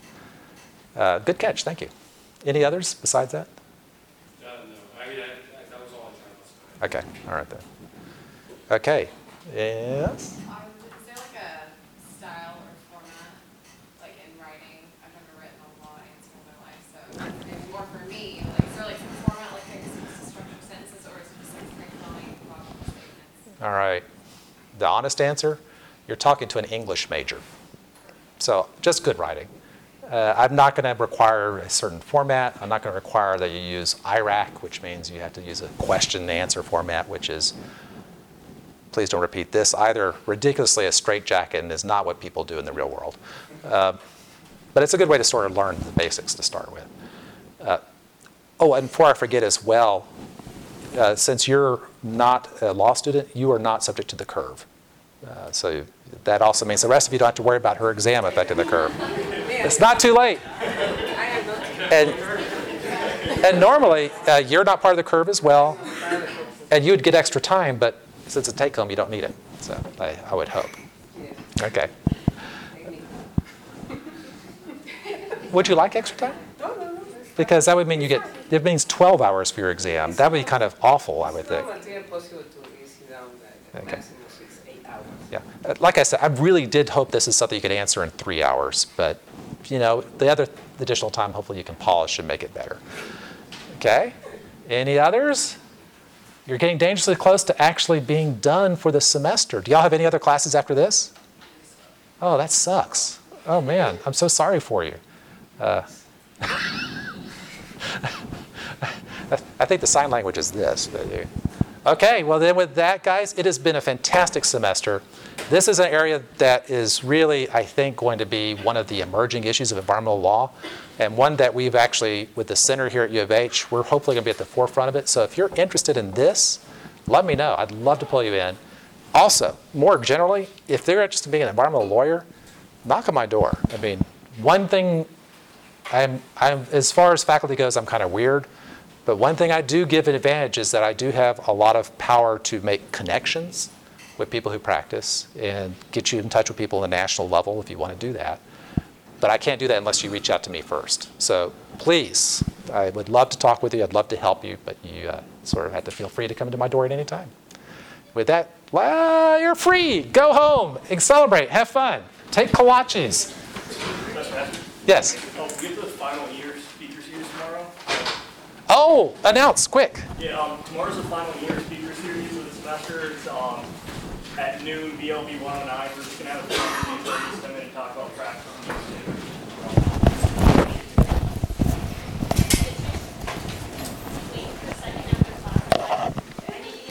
A: Uh, good catch, thank you. Any others besides that?
B: Uh, no, I mean, I, I, that was all I tried last night.
A: Okay, all right then. Okay, yes?
C: Um, is there like a style or format, like in writing? I've never written a law answer in my life, so maybe more for me. Like, is there like some format, like how you're supposed to structure sentences, or is it just like straight line, logical statements?
A: All right. The honest answer, you're talking to an English major. So just good writing. Uh, I'm not going to require a certain format. I'm not going to require that you use I RAC, which means you have to use a question and answer format, which is, please don't repeat this, either ridiculously a straitjacket and is not what people do in the real world. Uh, but it's a good way to sort of learn the basics to start with. Uh, oh, and before I forget as well, uh, since you're not a law student, you are not subject to the curve. Uh, so that also means the rest of you don't have to worry about her exam affecting the curve. It's not too late. And And normally, uh, you're not part of the curve as well, and you would get extra time, but since it's take home, you don't need it. So I, I would hope. Okay. Would you like extra time? Because that would mean you get, it means twelve hours for your exam. That would be kind of awful, I would think. Okay. Yeah. Uh, Like I said, I really did hope this is something you could answer in three hours, but you know, the other additional time, hopefully you can polish and make it better. Okay? Any others? You're getting dangerously close to actually being done for the semester. Do y'all have any other classes after this? Oh, that sucks. Oh man, I'm so sorry for you. Uh, I think the sign language is this. But, uh, okay, well then with that, guys, it has been a fantastic semester. This is an area that is really, I think, going to be one of the emerging issues of environmental law, and one that we've actually, with the center here at U of H, we're hopefully going to be at the forefront of it. So if you're interested in this, let me know. I'd love to pull you in. Also, more generally, if they're interested in being an environmental lawyer, knock on my door. I mean, one thing, I'm, I'm, as far as faculty goes, I'm kind of weird. But one thing I do give an advantage is that I do have a lot of power to make connections with people who practice and get you in touch with people on the national level if you want to do that. But I can't do that unless you reach out to me first. So please, I would love to talk with you. I'd love to help you, but you uh, sort of have to feel free to come to my door at any time. With that, well, you're free. Go home and celebrate. Have fun. Take kolaches. Yes?
G: Oh, we get the final year speaker series tomorrow.
A: Oh, announce, quick.
G: Yeah, um, tomorrow's the final year speaker series of the semester. It's um, at noon, B L B one oh nine. We're just going to have a few interviews, ten minute talk about practice.